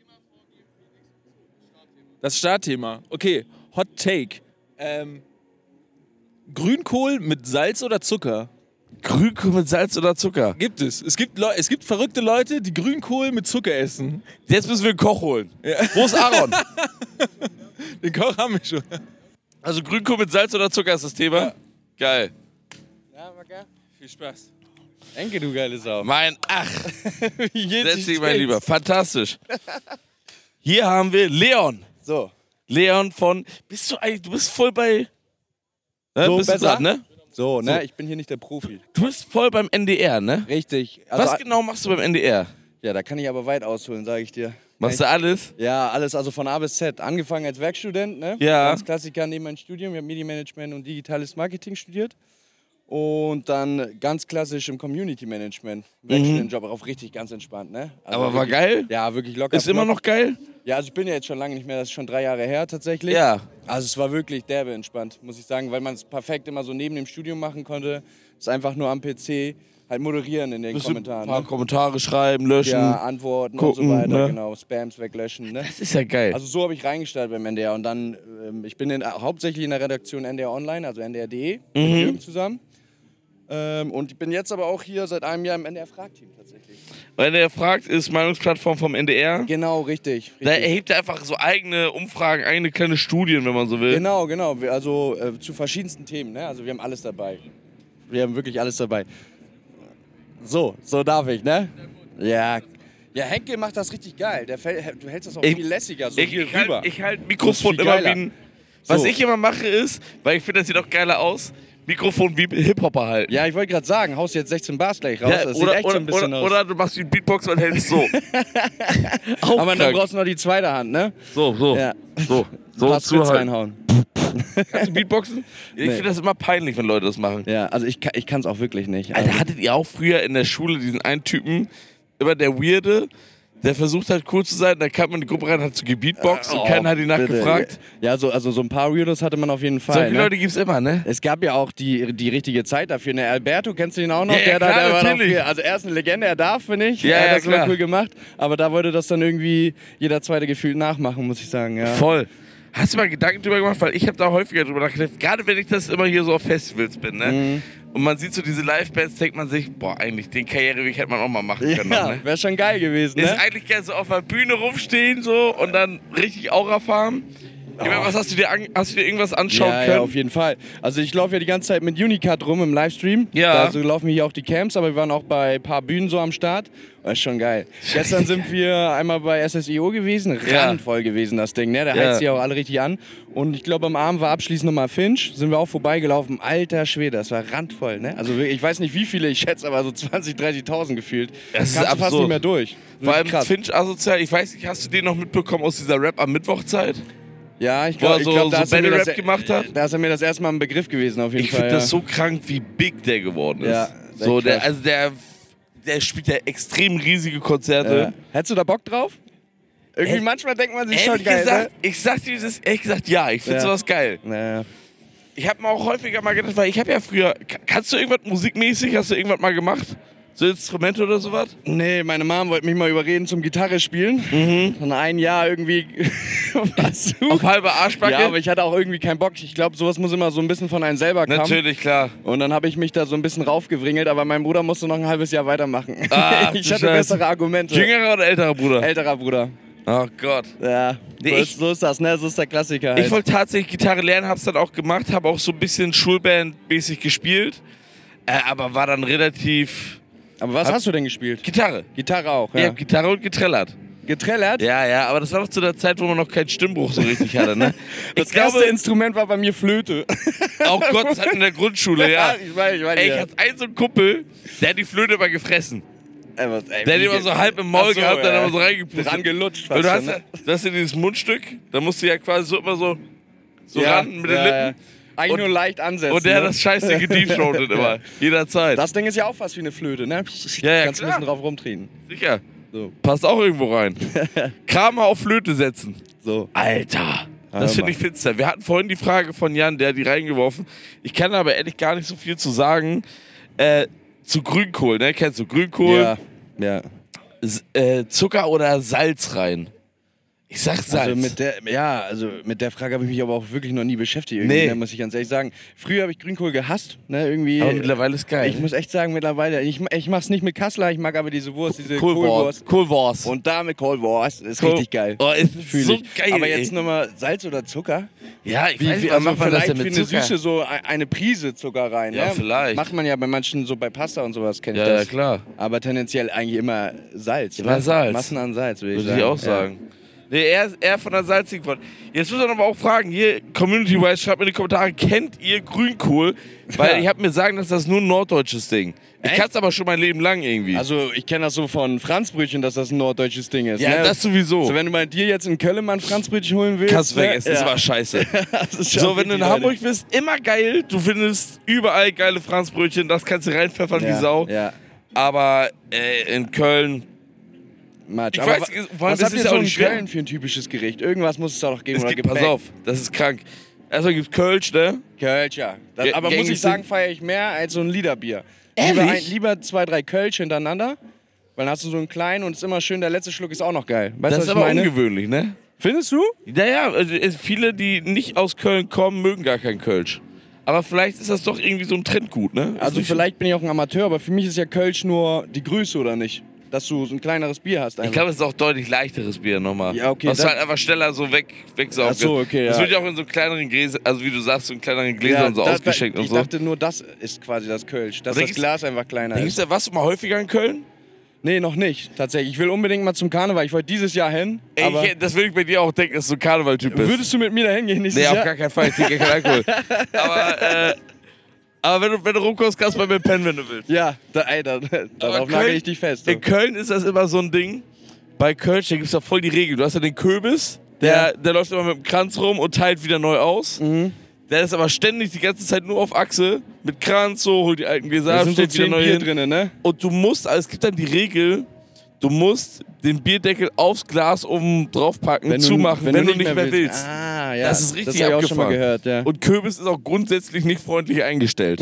Das Startthema. Okay, Hot Take. Ähm, Grünkohl mit Salz oder Zucker? Grünkohl mit Salz oder Zucker? Gibt es. Es gibt, Leu es gibt verrückte Leute, die Grünkohl mit Zucker essen. Jetzt müssen wir einen Koch holen. Wo ist Aaron? Den Koch haben wir schon. Also Grünkohl mit Salz oder Zucker ist das Thema? Geil. Viel Spaß. Enke, du geile Sau. Mein, ach, Wie geht's setz dich, mein Lieber. Fantastisch. Hier haben wir Leon. So, Leon von. Bist du eigentlich. Du bist voll bei. Ne? So, bist du besser? grad, ne? so, ne? So. Ich bin hier nicht der Profi. Du bist voll beim N D R, ne? Richtig. Also, Was genau machst du beim N D R? Ja, da kann ich aber weit ausholen, sage ich dir. Machst du alles? Ja, alles, also von A bis Z. Angefangen als Werkstudent, ne? Ja. Als Klassiker neben meinem Studium. Ich habe Medienmanagement und digitales Marketing studiert. Und dann ganz klassisch im Community Management. Werkstudentenjob, auch richtig ganz entspannt, ne? Also Mhm. Aber war wirklich, geil? Ja, wirklich locker. Ist immer noch geil? Ja, also ich bin ja jetzt schon lange nicht mehr, das ist schon drei Jahre her tatsächlich. Ja. Also es war wirklich derbe entspannt, muss ich sagen, weil man es perfekt immer so neben dem Studium machen konnte. Es ist einfach nur am P C halt moderieren in den Bisschen Kommentaren. Ein paar Ne? Kommentare schreiben, löschen. Ja, antworten gucken, und so weiter, ne? genau, Spams weglöschen. Ne? Das ist ja geil. Also so habe ich reingestartet beim N D R und dann, ähm, ich bin in, hauptsächlich in der Redaktion N D R Online, also N D R punkt de, mit Mhm. Jürgen zusammen. Ähm, und ich bin jetzt aber auch hier seit einem Jahr im N D R-Fragteam tatsächlich. Wenn er fragt, ist Meinungsplattform vom N D R. Genau, richtig. Da richtig. erhebt er einfach so eigene Umfragen, eigene kleine Studien, wenn man so will. Genau, genau. Wir- Also äh, zu verschiedensten Themen. Ne? Also wir haben alles dabei. wir haben wirklich alles dabei. So, so darf ich, ne? Ja. Ja, Henke macht das richtig geil. Der fäll, du hältst das auch Ich- viel lässiger, so Ich, hier ich halte rüber. ich halt Das Mikrofon ist viel immer wie geiler. ein... Was So. ich immer mache ist, weil ich finde, das sieht auch geiler aus, Mikrofon wie Hip-Hopper halten. Ja, ich wollte gerade sagen, haust jetzt sechzehn Bars gleich raus. Ja, das oder, sieht echt oder, so ein bisschen oder, aus. oder du machst wie ein Beatbox und hältst so. Auch Aber dann krank. brauchst du noch die zweite Hand, ne? So, so, Ja. so, So so ein paar Spits zuhalten. reinhauen. Kannst du Beatboxen? Ich Nee. finde das immer peinlich, wenn Leute das machen. Ja, also ich, kann- ich kann es auch wirklich nicht. Alter, Also, hattet ihr auch früher in der Schule diesen einen Typen, immer der Weirde, der versucht hat cool zu sein, da kam man in die Gruppe rein, hat so gebeatboxt und oh, keiner hat ihn bitte. nachgefragt. Ja, so, also so ein paar Weirdos hatte man auf jeden Fall. Solche ne? Leute gibt's immer, ne? Es gab ja auch die, die richtige Zeit dafür. Ne, Alberto, kennst du ihn auch noch? Ja, ja, der da, klar, der war doch natürlich. viel, also er ist eine Legende, er darf, finde ich. Ja, er hat ja, das immer klar. cool gemacht. Aber da wollte das dann irgendwie jeder Zweite gefühlt nachmachen, muss ich sagen. Ja. Voll. Hast du mal Gedanken drüber gemacht? Weil ich habe da häufiger drüber nachgedacht, gerade wenn ich das immer hier so auf Festivals bin, ne? Mhm. Und man sieht so diese Live-Bands, denkt man sich, boah, eigentlich den Karriereweg hätte man auch mal machen können. Ja, ne? wäre schon geil gewesen, Ist ne? eigentlich gerne so auf der Bühne rumstehen so und dann richtig Aura fahren. Ich meine, was hast du dir, an, hast du dir irgendwas anschauen Ja, können? ja, auf jeden Fall. Also ich laufe ja die ganze Zeit mit Unicut rum im Livestream. Ja. Da also laufen hier auch die Camps, aber wir waren auch bei ein paar Bühnen so am Start. Das ist schon geil. Gestern sind wir einmal bei S S I O gewesen, Ja. randvoll gewesen das Ding, ne? Da Ja. heizt die auch alle richtig an. Und ich glaube am Abend war abschließend nochmal Finch, sind wir auch vorbeigelaufen. Alter Schwede, das war randvoll, ne? Also wirklich, ich weiß nicht wie viele, ich schätze aber so zwanzig, dreißigtausend gefühlt. Das ist Kannst du fast absurd. nicht mehr durch. Vor allem Krass. Finch asozial, ich weiß nicht, hast du den noch mitbekommen aus dieser Rap am Mittwochzeit? Ja, ich Wo er glaube, so- glaub, da, so ist er mir Battle das- Rap gemacht hat? da ist er mir das erste Mal ein Begriff gewesen auf jeden Ich Fall. finde ja. das so krank, wie big der geworden ist. Ja, so, echt der, krass. also der, der spielt ja extrem riesige Konzerte. Ja. Hättest du da Bock drauf? Irgendwie Äh, manchmal denkt man sich Ehrlich schon geil, gesagt, ich sag dir das, ehrlich gesagt, ja, ich finde Ja. sowas geil. ne? Naja. Ich habe mir auch häufiger mal gedacht, weil ich habe ja früher, ka- kannst du irgendwas musikmäßig, hast du irgendwas mal gemacht? So Instrumente oder sowas? Nee, meine Mom wollte mich mal überreden zum Gitarre spielen. Mhm. Dann ein Jahr irgendwie versucht. Auf halbe Arschbacke? Ja, aber ich hatte auch irgendwie keinen Bock. Ich glaube, sowas muss immer so ein bisschen von einem selber kommen. Natürlich, klar. Und dann habe ich mich da so ein bisschen raufgewringelt, aber mein Bruder musste noch ein halbes Jahr weitermachen. Ach, ich du hatte Scheiße. bessere Argumente. Jüngerer oder älterer Bruder? Älterer Bruder. Oh Gott. Ja, Nee, so, ich- ist, so ist das, ne? So ist der Klassiker halt. Ich wollte tatsächlich Gitarre lernen, hab's dann auch gemacht, habe auch so ein bisschen Schulband-mäßig gespielt, äh, aber war dann relativ... aber was Hab- hast du denn gespielt? Gitarre. Gitarre auch, Ich ja. hab Gitarre und getrellert. Getrellert? Ja, ja, aber das war noch zu der Zeit, wo man noch keinen Stimmbruch so richtig hatte, ne? Das Ich glaube, erste Instrument war bei mir Flöte. auch Gott, das hat in der Grundschule, ja. ich weiß, ich weiß. Ey, ich ja. hatte einen so einen Kumpel, der hat die Flöte immer gefressen. Ey, was- ey, Der hat wie immer ge- so halb im Maul Ach so, gehabt, dann ja. immer so reingepustet. Dran gelutscht Weil fast du hast schon, ja, ne? du hast ja dieses Mundstück, da musst du ja quasi so immer so, so Ja, ran mit den ja, Lippen. ja. Eigentlich Und- nur leicht ansetzen. Und der hat ne? das Scheiße gedeepthroatet immer, jederzeit. Das Ding ist ja auch fast wie eine Flöte, ne? Ja, ja, Kannst ein klar. bisschen drauf rumdrehen. Sicher. So. Passt auch irgendwo rein. Kramer auf Flöte setzen. So. Alter. hör Das finde mal. ich finster. Wir hatten vorhin die Frage von Jan, der hat die reingeworfen. Ich kann aber ehrlich gar nicht so viel zu sagen. Äh, zu Grünkohl, ne? Kennst du Grünkohl? Ja. Ja. S äh, Zucker oder Salz rein? Ich sag Salz. Also mit der, ja, also mit der Frage habe ich mich aber auch wirklich noch nie beschäftigt, irgendwie, Nee. ne, muss ich ganz ehrlich sagen. Früher habe ich Grünkohl gehasst, ne, irgendwie. aber mittlerweile ist geil. Ich muss echt sagen, mittlerweile, ich, ich mach's nicht mit Kassler, ich mag aber diese Wurst, diese Kohlwurst. Kohlwurst. Kohlwurst. Und da mit Kohlwurst, ist Kohl- richtig geil. Oh, ist Fühl so ich. geil. Aber ey. jetzt nochmal Salz oder Zucker? Ja, ich Wie, weiß wie, nicht, also macht man das vielleicht denn für mit eine Zucker? Süße so ein- eine Prise Zucker rein. Ja, ne? vielleicht. Macht man ja bei manchen so bei Pasta und sowas, kennt Ja, ich ja, das. klar. Aber tendenziell eigentlich immer Salz. Immer ne? Salz. Massen an Salz, würde ich Würde sagen. ich auch sagen. Nee, er ist eher von der salzigen Wort. Jetzt müssen wir aber auch fragen, hier, Community-wise, schreibt mir in die Kommentare, kennt ihr Grünkohl? Weil Ja. ich habe mir sagen, dass das nur ein norddeutsches Ding. Ich Echt? kann es aber schon mein Leben lang irgendwie. Also ich kenne das so von Franzbrötchen, dass das ein norddeutsches Ding ist. ja, ne? das sowieso. So, wenn du bei dir jetzt in Köln mal ein Franzbrötchen holen willst. Kannst du vergessen, ne? das ja. war scheiße. Das ist schon So, wenn du in richtig Hamburg bist, immer geil. Du findest überall geile Franzbrötchen, das kannst du reinpfeffern ja, wie Sau. Ja, Aber äh, in Köln, Matsch. Ich Aber weiß, wa- vor allem, was das habt ist ihr ja so auch in nicht schwer. Köln für ein typisches Gericht? Irgendwas muss es da doch geben. es oder gibt, pass Gebäck. auf, das ist krank. Erstmal gibt's Kölsch, ne? Kölsch, ja. Das, Ge- aber muss gängig ich sagen, sind- feiere ich mehr als so ein Liederbier. Ehrlich? Lieber, ein, lieber zwei, drei Kölsch hintereinander, weil dann hast du so einen kleinen und ist immer schön, der letzte Schluck ist auch noch geil. Weißt Das du, ist was ich aber meine? ungewöhnlich, ne? Findest du? Naja, also es- viele, die nicht aus Köln kommen, mögen gar kein Kölsch. Aber vielleicht ist das doch irgendwie so ein Trendgut, ne? Ist Also nicht- vielleicht bin ich auch ein Amateur, aber für mich ist ja Kölsch nur die Größe, oder nicht? dass du so ein kleineres Bier hast. Ich Einfach. glaube, es ist auch deutlich leichteres Bier nochmal. Ja, okay, Was du dann- halt einfach schneller so weg, wegsaugen Ach so, okay, Das ja. wird ja auch in so kleineren Gläsern, also wie du sagst, so in kleineren Gläsern so da- ausgeschenkt da, und ich so. dachte nur, das ist quasi das Kölsch, dass Da das gibt's- Glas einfach kleiner Da gibt's ist. ja was mal häufiger in Köln? Nee, noch nicht, tatsächlich. Ich will unbedingt mal zum Karneval. Ich wollte dieses Jahr hin, Ey, aber ich, das will ich bei dir auch denken, dass du ein Karneval-Typ bist. würdest du mit mir da hingehen nächstes Nee, auf Jahr? gar keinen Fall, ich trinke keinen Alkohol. aber äh, aber wenn du, wenn du rumkommst, kannst du bei mir pennen, wenn du willst. Ja, da, ey, da, darauf Köln- nagel ich dich fest. So. In Köln ist das immer so ein Ding. Bei Kölsch, da gibt es ja voll die Regel. Du hast ja den Kürbis, der, Ja. der läuft immer mit dem Kranz rum und teilt wieder neu aus. Mhm. Der ist aber ständig die ganze Zeit nur auf Achse, mit Kranz so, holt die alten Gläser Da ab, sind so stellt wieder zehn neu Bier hin. drin, ne? Und du musst, also es gibt dann die Regel, du musst den Bierdeckel aufs Glas oben draufpacken, zumachen, wenn, du nicht mehr willst. Ah, ja. Das ist richtig hab ich auch schon mal abgefahren. gehört, ja. Und Kürbis ist auch grundsätzlich nicht freundlich eingestellt.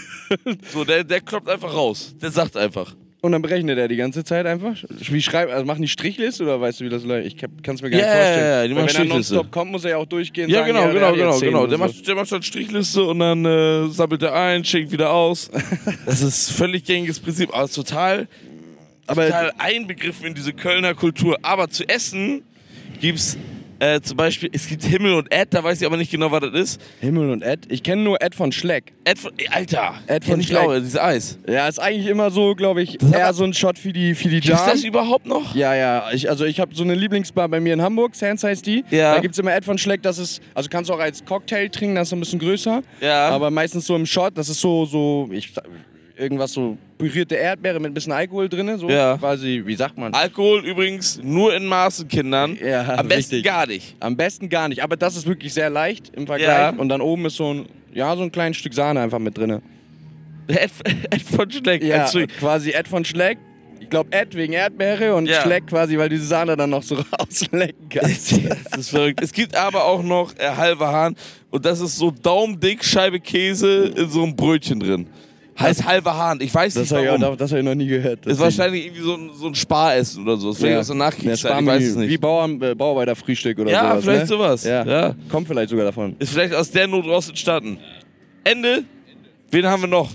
so, der, der kloppt einfach raus. Der sagt einfach. Und dann berechnet er die ganze Zeit einfach? Wie schreibt, also machen die Strichliste oder weißt du, wie das läuft? Ich kann es mir gar Ja, nicht ja, vorstellen. ja, die Weil machen wenn er Strichliste. nonstop kommt, muss er ja auch durchgehen Ja, sagen, genau, der genau, hat jetzt genau, zehn genau. oder Der so. macht, der macht dann Strichliste und dann äh, sammelt er ein, schickt wieder aus. Das ist völlig gängiges Prinzip, aber es ist total, Aber total einbegriffen in diese Kölner Kultur. Aber zu essen gibt's äh, zum Beispiel, es gibt Himmel und Ed, da weiß ich aber nicht genau, was das ist. Himmel und Ed. Ich kenne nur Ed von Schleck. Ed von, ey, Alter, Ed kenn von ich Schleck. glaube, dieses Eis. Ja, ist eigentlich immer so, glaube ich, Das eher aber- so ein Shot für die, für die Gibt's das Jar. überhaupt noch? Ja, ja. Ich, also ich habe so eine Lieblingsbar bei mir in Hamburg, Sands heißt die. Ja. Da gibt es immer Ed von Schleck, das ist, also kannst du auch als Cocktail trinken, das ist ein bisschen größer. Ja. Aber meistens so im Shot, das ist so, so, ich, irgendwas so pürierte Erdbeere mit ein bisschen Alkohol drin, so Ja. quasi, wie sagt man? Alkohol übrigens nur in Maßen, Kindern. Ja, Am besten richtig. gar nicht. Am besten gar nicht, aber das ist wirklich sehr leicht im Vergleich. Ja. Und dann oben ist so ein, ja, so ein kleines Stück Sahne einfach mit drin. Ed, Ed von Schleck. Ja, Ed zu- quasi Ed von Schleck. Ich glaube Ed wegen Erdbeere und Ja. Schleck quasi, weil du die Sahne dann noch so rauslecken kannst. Das ist verrückt. Es gibt aber auch noch äh, halbe Hahn und das ist so daumendick Scheibe Käse in so einem Brötchen drin. Heißt halbe Hahn. Ich weiß Das nicht habe ich, warum. auch- das hab ich noch nie gehört. Das ist wahrscheinlich irgendwie so ein, so ein Sparessen oder so. Das ist vielleicht aus der Nachkriegszeit. Ich weiß es Wie nicht. Bauern, äh, Bauarbeiterfrühstück oder Ja, sowas. vielleicht ne? sowas. Ja. Ja. Kommt vielleicht sogar davon. Ist vielleicht aus der Not raus entstanden. Ende. Wen haben wir noch?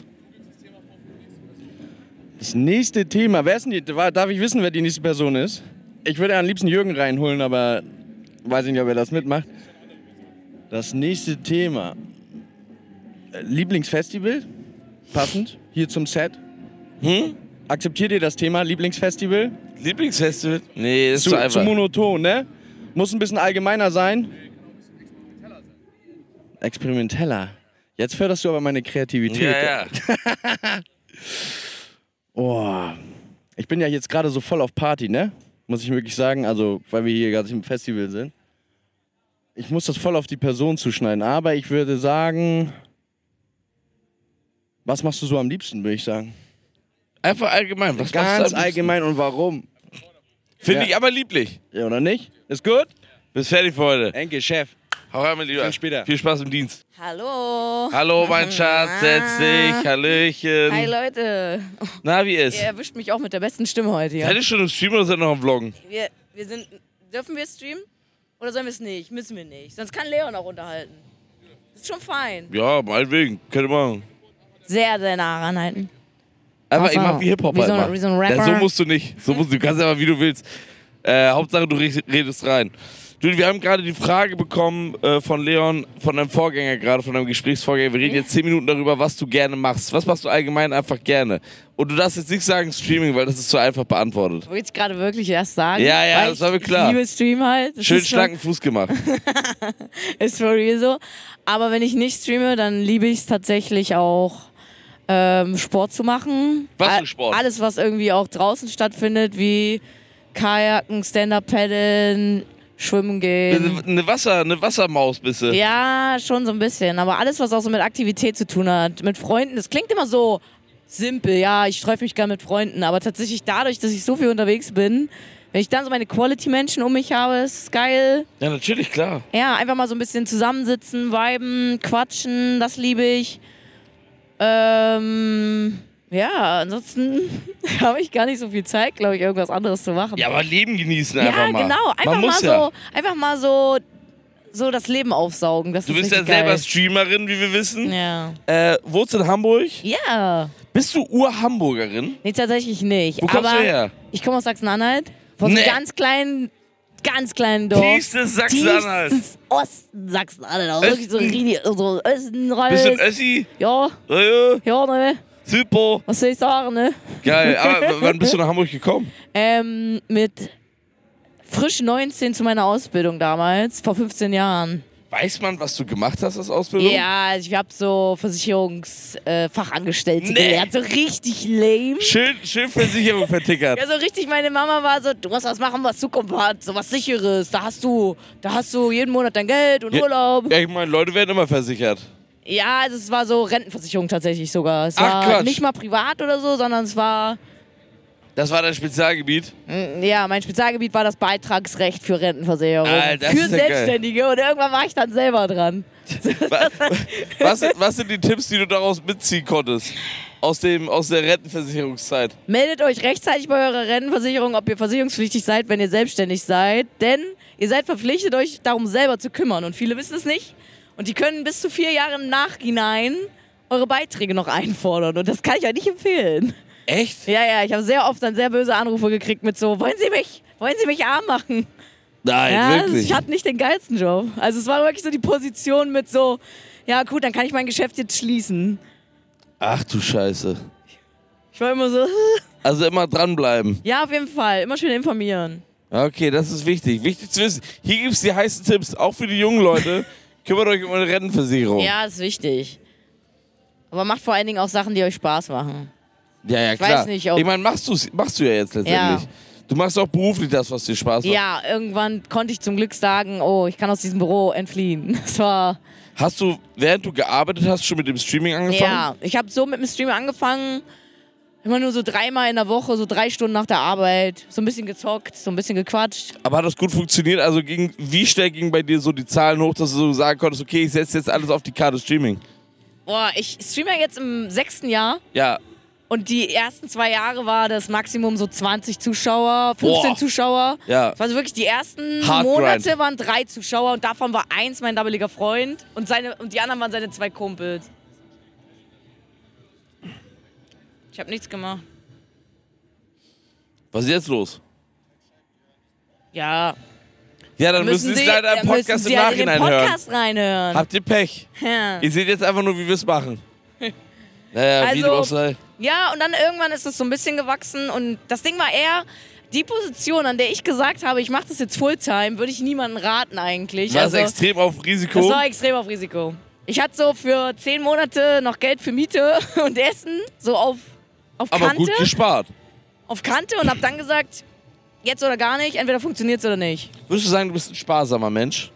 Das nächste Thema. Wer ist denn die, darf ich wissen, wer die nächste Person ist? Ich würde am liebsten Jürgen reinholen, aber weiß ich nicht, ob er das mitmacht. Das nächste Thema. Äh, Lieblingsfestival? Passend. Hier zum Set. Hm? Akzeptiert ihr das Thema Lieblingsfestival? Lieblingsfestival? Nee, das ist Zu, zu zu einfach. monoton, ne? Muss ein bisschen allgemeiner sein. Experimenteller. Jetzt förderst du aber meine Kreativität. Ja, ja. Oh. Ich bin ja jetzt gerade so voll auf Party, ne? Muss ich wirklich sagen. Also, weil wir hier gerade im Festival sind. Ich muss das voll auf die Person zuschneiden. Aber ich würde sagen. Was machst du so am liebsten, würde ich sagen? Einfach allgemein. Was machst du Ganz am liebsten? allgemein und warum? Finde Ja. ich aber lieblich. Ja, oder nicht? Ist gut? Bist fertig für heute. Enkel, Chef. Hau rein, mein Lieber. Bis später. Viel Spaß im Dienst. Hallo. Hallo, mein Schatz. Setz dich. Hallöchen. Hi Leute. Oh, Na, wie ist? ihr erwischt mich auch mit der besten Stimme heute hier. Seid ihr schon im Stream oder seid ihr noch am Vloggen? Wir, wir sind. Dürfen wir streamen? Oder sollen wir es nicht? Müssen wir nicht. Sonst kann Leon auch unterhalten. Ist schon fein. Ja, meinetwegen. Könnt ihr machen. Sehr, sehr nah ranhalten. Aber Ach ich so. mach wie Hip-Hop Wie halt so ein- mal. wie so ein Ja, Rapper. so musst du nicht. So musst du, du kannst aber wie du willst. Äh, Hauptsache du re- redest rein. Du, wir haben gerade die Frage bekommen äh, von Leon, von deinem Vorgänger gerade, von deinem Gesprächsvorgänger. Wir reden jetzt zehn Minuten darüber, was du gerne machst. Was machst du allgemein einfach gerne? Und du darfst jetzt nicht sagen Streaming, weil das ist zu einfach beantwortet. Wollte ich gerade wirklich erst sagen. Ja, ja, weil das war mir ich klar. liebe Stream halt. Das Schön ist schon- schlanken Fuß gemacht. Ist for real so. Aber wenn ich nicht streame, dann liebe ich es tatsächlich auch, ähm, Sport zu machen. Was für All- Sport? Alles, was irgendwie auch draußen stattfindet, wie Kajaken, Stand-Up-Paddeln, Schwimmen gehen. Eine, Wasser, eine Wassermaus bist du. Ja, schon so ein bisschen. Aber alles, was auch so mit Aktivität zu tun hat. Mit Freunden, das klingt immer so simpel. Ja, ich treffe mich gerne mit Freunden. Aber tatsächlich dadurch, dass ich so viel unterwegs bin, wenn ich dann so meine Quality-Menschen um mich habe, ist es geil. Ja, natürlich, klar. Ja, einfach mal so ein bisschen zusammensitzen, viben, quatschen, das liebe ich. Ähm, ja, ansonsten habe ich gar nicht so viel Zeit, glaube ich, irgendwas anderes zu machen. Ja, aber Leben genießen einfach ja mal. genau. Einfach Man mal muss so, ja. einfach mal so, so das Leben aufsaugen. Das Du ist bist ja richtig selber geil. Streamerin, wie wir wissen. Ja. Äh, wohnst in Hamburg? Ja. Bist du Ur-Hamburgerin? Nee, tatsächlich nicht. Wo kommst aber du her? Ich komme aus Sachsen-Anhalt. Von so Nee. einem ganz kleinen, ganz kleinen Dorf. Tiefstes Sachsen-Anhalt. Tiefstes Osten Sachsen-Anhalt. Also wirklich so richtig, so Osten, Bisschen Össi? Ja, Ja, ja. ja, ne? Super. Was soll ich sagen, ne? Geil. Aber w- wann bist du nach Hamburg gekommen? Ähm, mit frisch neunzehn zu meiner Ausbildung damals, vor fünfzehn Jahren. Weiß man, was du gemacht hast als Ausbildung? Ja, also ich habe so Versicherungsfachangestellte äh, Fachangestellte Nee. gelernt. So richtig lame. Schön, schön Versicherung vertickert. Ja, so richtig, meine Mama war so, du musst was machen, was Zukunft hat, so was Sicheres. Da hast du, da hast du jeden Monat dein Geld und Ja. Urlaub. Ja, ich meine, Leute werden immer versichert. Ja, also es war so Rentenversicherung tatsächlich sogar. Es Ach, war Quatsch. nicht mal privat oder so, sondern es war, Das war dein Spezialgebiet. mm, ja, mein Spezialgebiet war das Beitragsrecht für Rentenversicherung. Ah, das für ist ja geil. Selbstständige und irgendwann war ich dann selber dran. Wa- Was, sind- was sind die Tipps, die du daraus mitziehen konntest? Aus, dem, aus der Rentenversicherungszeit. Meldet euch rechtzeitig bei eurer Rentenversicherung, ob ihr versicherungspflichtig seid, wenn ihr selbstständig seid. Denn ihr seid verpflichtet, euch darum selber zu kümmern. Und viele wissen es nicht. Und die können bis zu vier Jahre im Nachhinein eure Beiträge noch einfordern. Und das kann ich euch nicht empfehlen. Echt? Ja, ja, ich habe sehr oft dann sehr böse Anrufe gekriegt mit so, wollen Sie mich, wollen Sie mich arm machen? Nein, Ja, wirklich. ich hatte nicht den geilsten Job. Also es war wirklich so die Position mit so, ja gut, dann kann ich mein Geschäft jetzt schließen. Ach du Scheiße. Ich war immer so, Also immer dranbleiben. ja, auf jeden Fall, immer schön informieren. Okay, das ist wichtig. Wichtig zu wissen. Hier gibt es die heißen Tipps, auch für die jungen Leute. Kümmert euch um eine Rentenversicherung. Ja, ist wichtig. Aber macht vor allen Dingen auch Sachen, die euch Spaß machen. ja, ja Ich klar. weiß nicht, ob- ich meine, machst, du's- machst du ja jetzt letztendlich. Ja. Du machst auch beruflich das, was dir Spaß macht. Ja, irgendwann konnte ich zum Glück sagen, oh, ich kann aus diesem Büro entfliehen. Das war, Hast du, während du gearbeitet hast, schon mit dem Streaming angefangen? ja, ich habe so mit dem Stream angefangen, immer nur so dreimal in der Woche, so drei Stunden nach der Arbeit, so ein bisschen gezockt, so ein bisschen gequatscht. Aber hat das gut funktioniert? Also ging, wie schnell gingen bei dir so die Zahlen hoch, dass du so sagen konntest, okay, ich setze jetzt alles auf die Karte Streaming? Boah, ich streame ja jetzt im sechsten Jahr Ja. und die ersten zwei Jahre war das Maximum so zwanzig Zuschauer, fünfzehn Boah. Zuschauer. Ja. Das war also wirklich die ersten Hard Monate grind. waren drei Zuschauer und davon war eins mein doubliger Freund und, seine, und die anderen waren seine zwei Kumpels. Ich habe nichts gemacht. Was ist jetzt los? Ja, Ja, dann müssen, Sie leider im dann müssen Podcast Sie im halt in den Nachhinein hören. Podcast reinhören. Habt ihr Pech? Ja. Ihr seht jetzt einfach nur, wie wir es machen. Naja, wie Also- du auch sei. Ja, und dann irgendwann ist es so ein bisschen gewachsen und das Ding war eher, die Position, an der ich gesagt habe, ich mache das jetzt Fulltime, würde ich niemandem raten eigentlich. War es Also, extrem auf Risiko? das war extrem auf Risiko. Ich hatte so für zehn Monate noch Geld für Miete und Essen, so auf, auf aber Kante. gut gespart. auf Kante und habe dann gesagt, jetzt oder gar nicht, entweder funktioniert es oder nicht. Würdest du sagen, du bist ein sparsamer Mensch?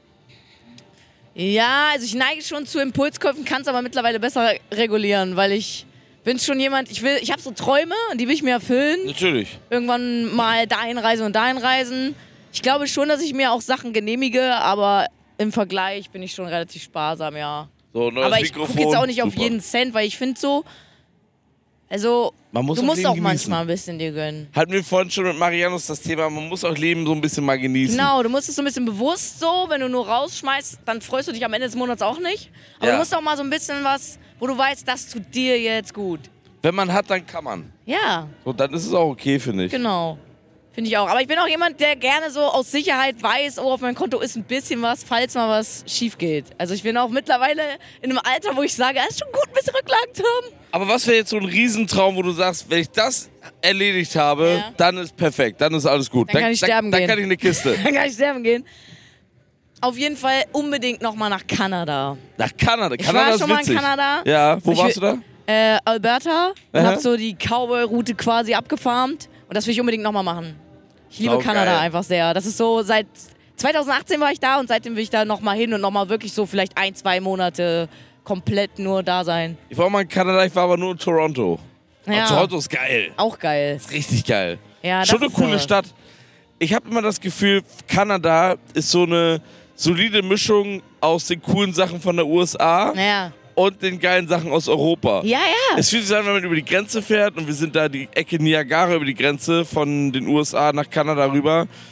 Ja, also ich neige schon zu Impulskäufen, kann es aber mittlerweile besser regulieren, weil ich bin schon jemand, ich will, ich habe so Träume und die will ich mir erfüllen. Natürlich. Irgendwann mal dahin reisen und dahin reisen. Ich glaube schon, dass ich mir auch Sachen genehmige, aber im Vergleich bin ich schon relativ sparsam, ja. So, neues Aber ich Mikrofon. gucke jetzt auch nicht auf Super. jeden Cent, weil ich finde so, also Man muss du auch musst Leben auch genießen. manchmal ein bisschen dir gönnen. Hatten wir vorhin schon mit Marianus das Thema, man muss auch Leben so ein bisschen mal genießen. Genau, du musst es so ein bisschen bewusst so, wenn du nur rausschmeißt, dann freust du dich am Ende des Monats auch nicht. Aber Ja. du musst auch mal so ein bisschen was, wo du weißt, das tut dir jetzt gut. Wenn man hat, dann kann man. Ja, Und dann ist es auch okay, finde ich. genau. Finde ich auch. Aber ich bin auch jemand, der gerne so aus Sicherheit weiß, oh, auf meinem Konto ist ein bisschen was, falls mal was schief geht. Also ich bin auch mittlerweile in einem Alter, wo ich sage, es ist schon gut, ein bisschen Rücklagen zu haben. Aber was wäre jetzt so ein Riesentraum, wo du sagst, wenn ich das erledigt habe, Ja. dann ist perfekt, dann ist alles gut. Dann kann ich sterben dann, gehen. Dann kann ich eine Kiste. Dann kann ich sterben gehen. Auf jeden Fall unbedingt nochmal nach Kanada. Nach Kanada. Ich Kanada war ist schon mal in witzig. Kanada. Ja, wo Ich warst du will- da? Äh, Alberta und Aha. hab so die Cowboy-Route quasi abgefarmt. Und das will ich unbedingt nochmal machen. Ich liebe Sau Kanada geil. einfach sehr. Das ist so, seit zweitausendachtzehn war ich da und seitdem will ich da nochmal hin und nochmal wirklich so vielleicht ein, zwei Monate komplett nur da sein. Ich war mal in Kanada, ich war aber nur in Toronto. Ja. Und Toronto ist geil. Auch geil. Ist richtig geil. Ja, das Schon eine ist coole sowas. Stadt. Ich habe immer das Gefühl, Kanada ist so eine solide Mischung aus den coolen Sachen von der U S A Ja. und den geilen Sachen aus Europa. Ja, ja. Es fühlt sich an, wenn man über die Grenze fährt und wir sind da die Ecke Niagara über die Grenze von den U S A nach Kanada rüber.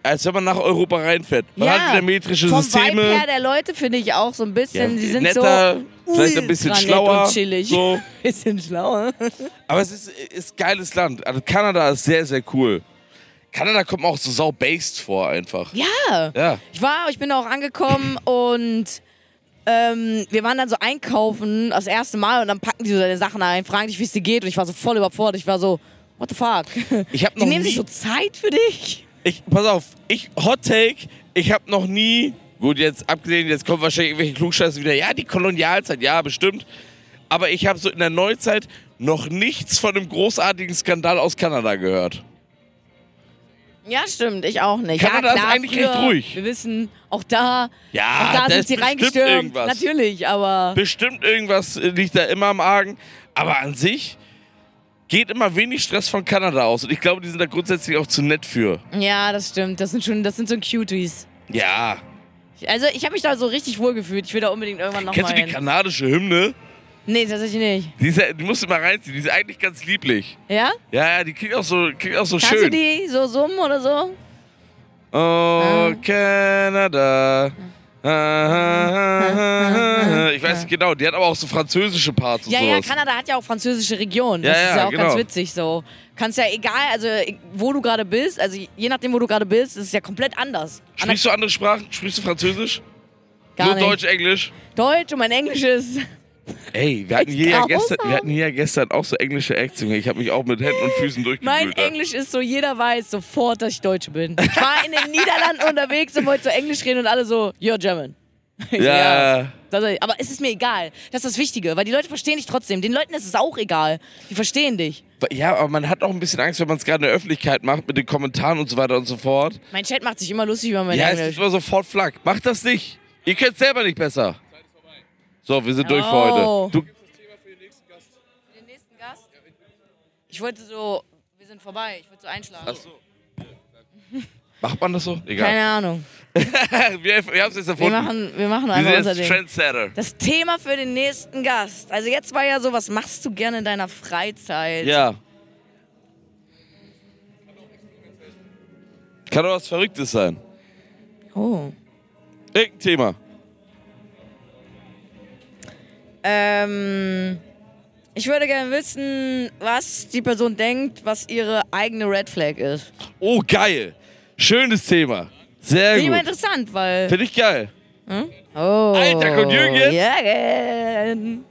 als wenn man nach Europa reinfährt. Man ja, hat wieder metrische vom Systeme. Vibe her der Leute finde ich auch so ein bisschen, Ja, sie sind netter, so vielleicht ein bisschen ultra nett schlauer, und chillig. so. Bisschen schlauer. Aber es ist, ist geiles Land. Also Kanada ist sehr, sehr cool. Kanada kommt mir auch so sau-based vor einfach. Ja. Ja. Ich war, ich bin auch angekommen und ähm, wir waren dann so einkaufen, das erste Mal, und dann packen die so deine Sachen ein, fragen dich, wie es dir geht, und ich war so voll überfordert. Ich war so, what the fuck? Ich hab Die noch nehmen nie, sich so Zeit für dich. ich, pass auf, ich, Hot Take, ich habe noch nie, gut, jetzt abgesehen, jetzt kommen wahrscheinlich irgendwelche Klugscheiße wieder, ja, die Kolonialzeit, ja, bestimmt. Aber ich habe so in der Neuzeit noch nichts von einem großartigen Skandal aus Kanada gehört. Ja, stimmt, ich auch nicht. Kanada ja, ist klar, eigentlich früher, recht ruhig. Wir wissen, auch da, Ja, auch da da sind ist sie bestimmt reingestürmt. irgendwas. Natürlich, aber Bestimmt irgendwas äh, liegt da immer am Argen. Aber an sich geht immer wenig Stress von Kanada aus. Und ich glaube, die sind da grundsätzlich auch zu nett für. ja, das stimmt. Das sind schon, das sind so Cuties. Ja. Also ich habe mich da so richtig wohl gefühlt. Ich will da unbedingt irgendwann noch Kennst mal du die hin. kanadische Hymne? Nee, tatsächlich nicht. Die, ist ja, die musst du mal reinziehen. Die ist eigentlich ganz lieblich. Ja? Ja, ja, die klingt auch so, klingt auch so Kannst schön. du die so summen oder so? Oh, Kanada. Ah, ah, ah, ah. Ich weiß nicht genau, die hat aber auch so französische Parts und Ja, ja, sowas. Kanada hat ja auch französische Regionen. Ja, Das ist ja, ja auch genau. ganz witzig so. Kannst ja egal, also wo du gerade bist, also je nachdem, wo du gerade bist, ist es ja komplett anders. Sprichst du andere Sprachen? Sprichst du Französisch? Gar Nur nicht. Deutsch, Englisch? Deutsch und mein Englisch ist... Ey, wir hatten, hier ja Grausam. gestern, wir hatten hier ja gestern auch so englische Acts. Ich habe mich auch mit Händen und Füßen Mein durchgewühlt. da. Englisch ist so, jeder weiß sofort, dass ich Deutsche bin. Ich war in den Niederlanden unterwegs und wollte so Englisch reden und alle so, you're German. Ich so, Ja. Das, aber es ist mir egal. Das ist das Wichtige, weil die Leute verstehen dich trotzdem. Den Leuten ist es auch egal. Die verstehen dich. Ja, aber man hat auch ein bisschen Angst, wenn man es gerade in der Öffentlichkeit macht, mit den Kommentaren und so weiter und so fort. Mein Chat macht sich immer lustig über mein Ja, es Englisch. ist immer sofort Flack. Macht das nicht. Ihr könnt selber nicht besser. So, wir sind durch für Oh. heute. Du, Den nächsten Gast? Ich wollte so, wir sind vorbei. Ich wollte so einschlagen. Ach so. Macht man das so? Egal. Keine Ahnung. wir wir haben es jetzt Wir erfunden. machen, wir machen Wir einfach sind unser jetzt Ding. Trendsetter. Das Thema für den nächsten Gast. Also jetzt war ja so, was machst du gerne in deiner Freizeit? Ja. Kann doch was Verrücktes sein. Oh. Irgendein Thema. Ähm, ich würde gerne wissen, was die Person denkt, was ihre eigene Red Flag ist. Oh, geil. Schönes Thema. Sehr Finde ich mal gut. interessant, weil... Finde ich geil. Oh. Alter, kommt Jürgen jetzt? Jürgen.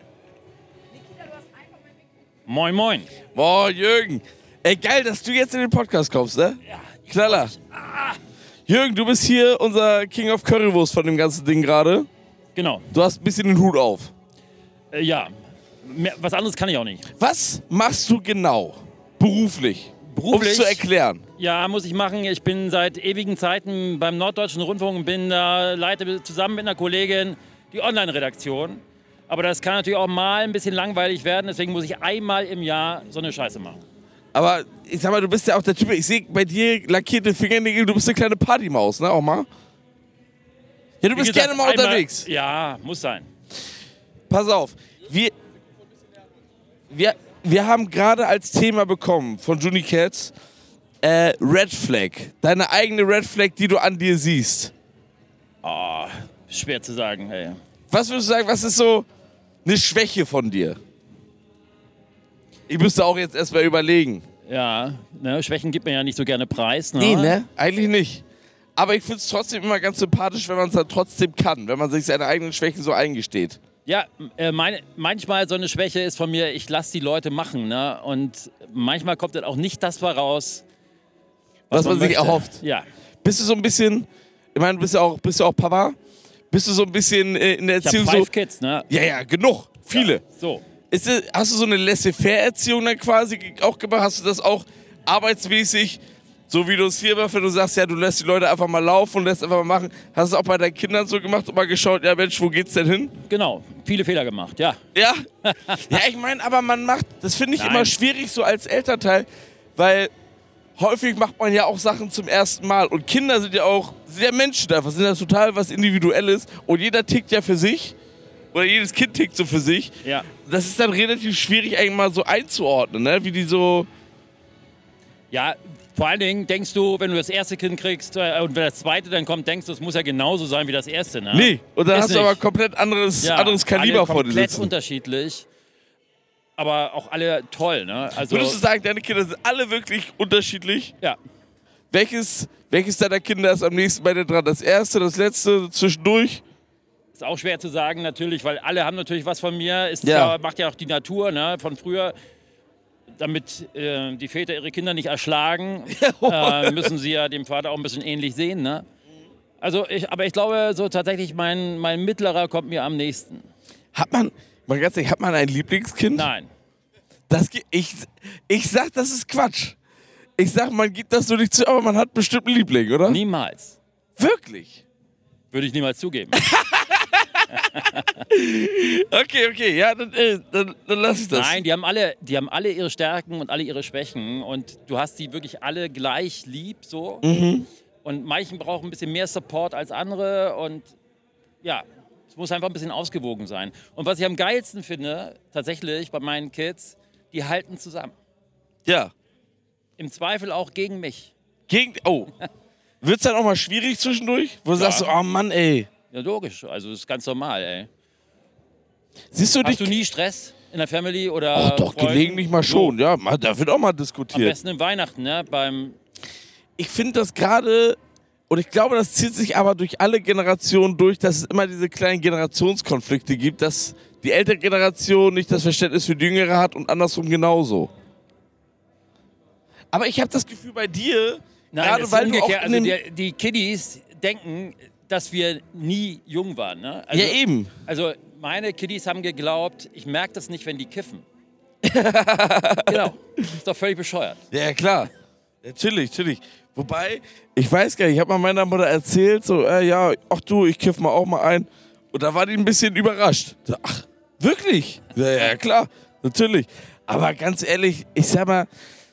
Moin, moin. Boah, Jürgen. Ey, geil, dass du jetzt in den Podcast kommst, ne? Ja. Knaller. Jürgen, du bist hier unser King of Currywurst von dem ganzen Ding gerade. Genau. Du hast ein bisschen den Hut auf. Äh, ja, Mehr, was anderes kann ich auch nicht. Was machst du genau beruflich? Beruflich? Um es zu erklären. Ja, muss ich machen. Ich bin seit ewigen Zeiten beim Norddeutschen Rundfunk, bin da, leite zusammen mit einer Kollegin die Online-Redaktion. Aber das kann natürlich auch mal ein bisschen langweilig werden, deswegen muss ich einmal im Jahr so eine Scheiße machen. Aber ich sag mal, du bist ja auch der Typ, ich sehe bei dir lackierte Fingernägel, du bist eine kleine Partymaus, ne, auch mal? Ja, du Wie bist gesagt, gerne mal einmal- unterwegs. Ja, muss sein. Pass auf, wir, wir, wir haben gerade als Thema bekommen von Juni Cats äh, Red Flag. Deine eigene Red Flag, die du an dir siehst. Oh, schwer zu sagen. Ey. Was würdest du sagen, was ist so eine Schwäche von dir? Ich müsste auch jetzt erstmal überlegen. Ja, ne, Schwächen gibt man ja nicht so gerne preis. Ne? Nee, ne? Eigentlich nicht. Aber ich finde es trotzdem immer ganz sympathisch, wenn man es dann trotzdem kann, wenn man sich seine eigenen Schwächen so eingesteht. Ja, äh, meine, manchmal so eine Schwäche ist von mir, ich lasse die Leute machen. Ne? Und manchmal kommt dann auch nicht das raus, Was man sich möchte. erhofft. Ja. Bist du so ein bisschen, ich meine, du bist ja auch, bist du auch Papa? Bist du so ein bisschen äh, in der Ich habe Erziehung five so... Kids, ne? Ja, ja, genug. Viele. So. Ist das, hast du so eine Laissez-faire-Erziehung dann quasi auch gemacht? Hast du das auch arbeitsmäßig, so wie du es hier machst, wenn du sagst, ja, du lässt die Leute einfach mal laufen und lässt einfach mal machen. Hast du es auch bei deinen Kindern so gemacht und mal geschaut, ja Mensch, wo geht's denn hin? Genau, viele Fehler gemacht, ja. Ja? Ja, ich meine, aber man macht, das finde ich Nein. immer schwierig so als Elternteil, weil häufig macht man ja auch Sachen zum ersten Mal und Kinder sind ja auch sehr Menschen einfach, sind ja total was Individuelles und jeder tickt ja für sich oder jedes Kind tickt so für sich. Ja. Das ist dann relativ schwierig eigentlich mal so einzuordnen, ne? Wie die so... Ja, vor allen Dingen denkst du, wenn du das erste Kind kriegst äh, und wenn das zweite dann kommt, denkst du, es muss ja genauso sein wie das erste, ne? Nee, und dann Ist hast du nicht. aber komplett anderes, Ja, anderes Kaliber alle vor dir komplett sitzen. unterschiedlich, aber auch alle toll, ne? Also, Würdest du sagen, deine Kinder sind alle wirklich unterschiedlich? ja. Welches, welches deiner Kinder ist am nächsten bei dir dran? Das erste, das letzte, zwischendurch? Ist auch schwer zu sagen, natürlich, weil alle haben natürlich was von mir. Ist Ja. ja, macht ja auch die Natur, ne? Von früher. Damit äh, die Väter ihre Kinder nicht erschlagen, äh, müssen sie ja dem Vater auch ein bisschen ähnlich sehen, ne? Also, ich, aber ich glaube, so tatsächlich, mein, mein Mittlerer kommt mir am nächsten. Hat man, mal ganz ehrlich, hat man ein Lieblingskind? Nein. Das, ge- ich, ich sag, das ist Quatsch. Ich sag, man gibt das so nicht zu, aber man hat bestimmt einen Liebling, oder? Niemals. Wirklich? Würde ich niemals zugeben. Okay, okay, ja, dann, äh, dann, dann lass ich das. Nein, die haben, alle, die haben alle ihre Stärken und alle ihre Schwächen und du hast die wirklich alle gleich lieb, so. Mhm. Und manchen brauchen ein bisschen mehr Support als andere und ja, es muss einfach ein bisschen ausgewogen sein. Und was ich am geilsten finde, tatsächlich bei meinen Kids, die halten zusammen. Ja. Im Zweifel auch gegen mich. Gegen, oh. Wird's dann auch mal schwierig zwischendurch? Wo du sagst, du, oh Mann, ey. Ja, logisch, also das ist ganz normal, ey. Siehst du dich? Hast du nie Stress in der Family oder Oh, doch, Freunden? gelegentlich mal schon. So, Ja, mal- da wird auch mal am diskutiert. besten in Weihnachten, ne? Beim Ich finde das gerade, und ich glaube, das zieht sich aber durch alle Generationen durch, dass es immer diese kleinen Generationskonflikte gibt, dass die ältere Generation nicht das Verständnis für die jüngere hat und andersrum genauso. Aber ich habe das Gefühl bei dir, Nein, gerade das ist weil du auch umgekehrt. in Also dem, der, die Kiddies denken, dass wir nie jung waren. Ne? Also, ja eben, Also meine Kiddies haben geglaubt, ich merke das nicht, wenn die kiffen. Genau. Ist doch völlig bescheuert. ja ja, klar, natürlich, natürlich. Wobei, ich weiß gar nicht, ich habe mal meiner Mutter erzählt, so, äh, ja, ach du, ich kiff mal auch mal ein. Und da war die ein bisschen überrascht. So, ach, wirklich? Ja, ja, klar, natürlich. Aber ganz ehrlich, ich sag mal,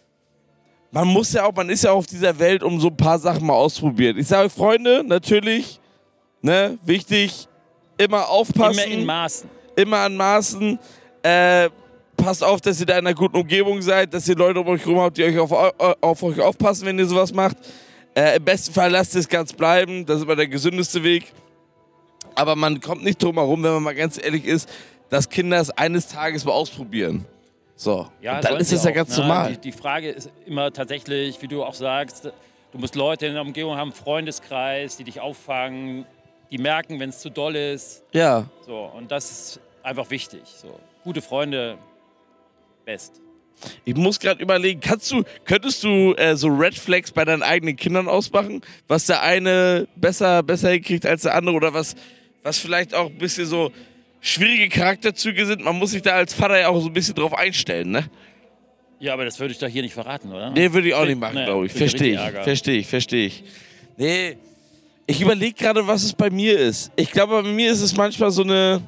man muss ja auch, man ist ja auf dieser Welt, um so ein paar Sachen mal ausprobieren. Ich sage, Freunde, natürlich, ne, wichtig, immer aufpassen. Immer in Maßen. immer an Maßen. Äh, passt auf, dass ihr da in einer guten Umgebung seid, dass ihr Leute um euch herum habt, die euch auf, auf euch aufpassen, wenn ihr sowas macht. Äh, Im besten Fall lasst es ganz bleiben, das ist immer der gesündeste Weg. Aber man kommt nicht drum herum, wenn man mal ganz ehrlich ist, dass Kinder es eines Tages mal ausprobieren. So, Ja, und dann sollen ist sie es ja auch, ganz ne? normal. Die, die Frage ist immer tatsächlich, wie du auch sagst, du musst Leute in der Umgebung haben, Freundeskreis, die dich auffangen, die merken, wenn es zu doll ist. Ja, So, und das ist einfach wichtig. So. Gute Freunde, best. ich muss gerade überlegen, kannst du, könntest du äh, so Red Flags bei deinen eigenen Kindern ausmachen? Was der eine besser, besser hinkriegt als der andere oder was, was vielleicht auch ein bisschen so schwierige Charakterzüge sind? Man muss sich da als Vater ja auch so ein bisschen drauf einstellen, ne? Ja, aber das würde ich doch hier nicht verraten, oder? Nee, würde ich auch Nee, nicht machen, nee, glaube ich. krieg ich Verstehe ich, richtig Ärger. verstehe ich, verstehe ich. Nee, ich überlege gerade, was es bei mir ist. Ich glaube, bei mir ist es manchmal so eine...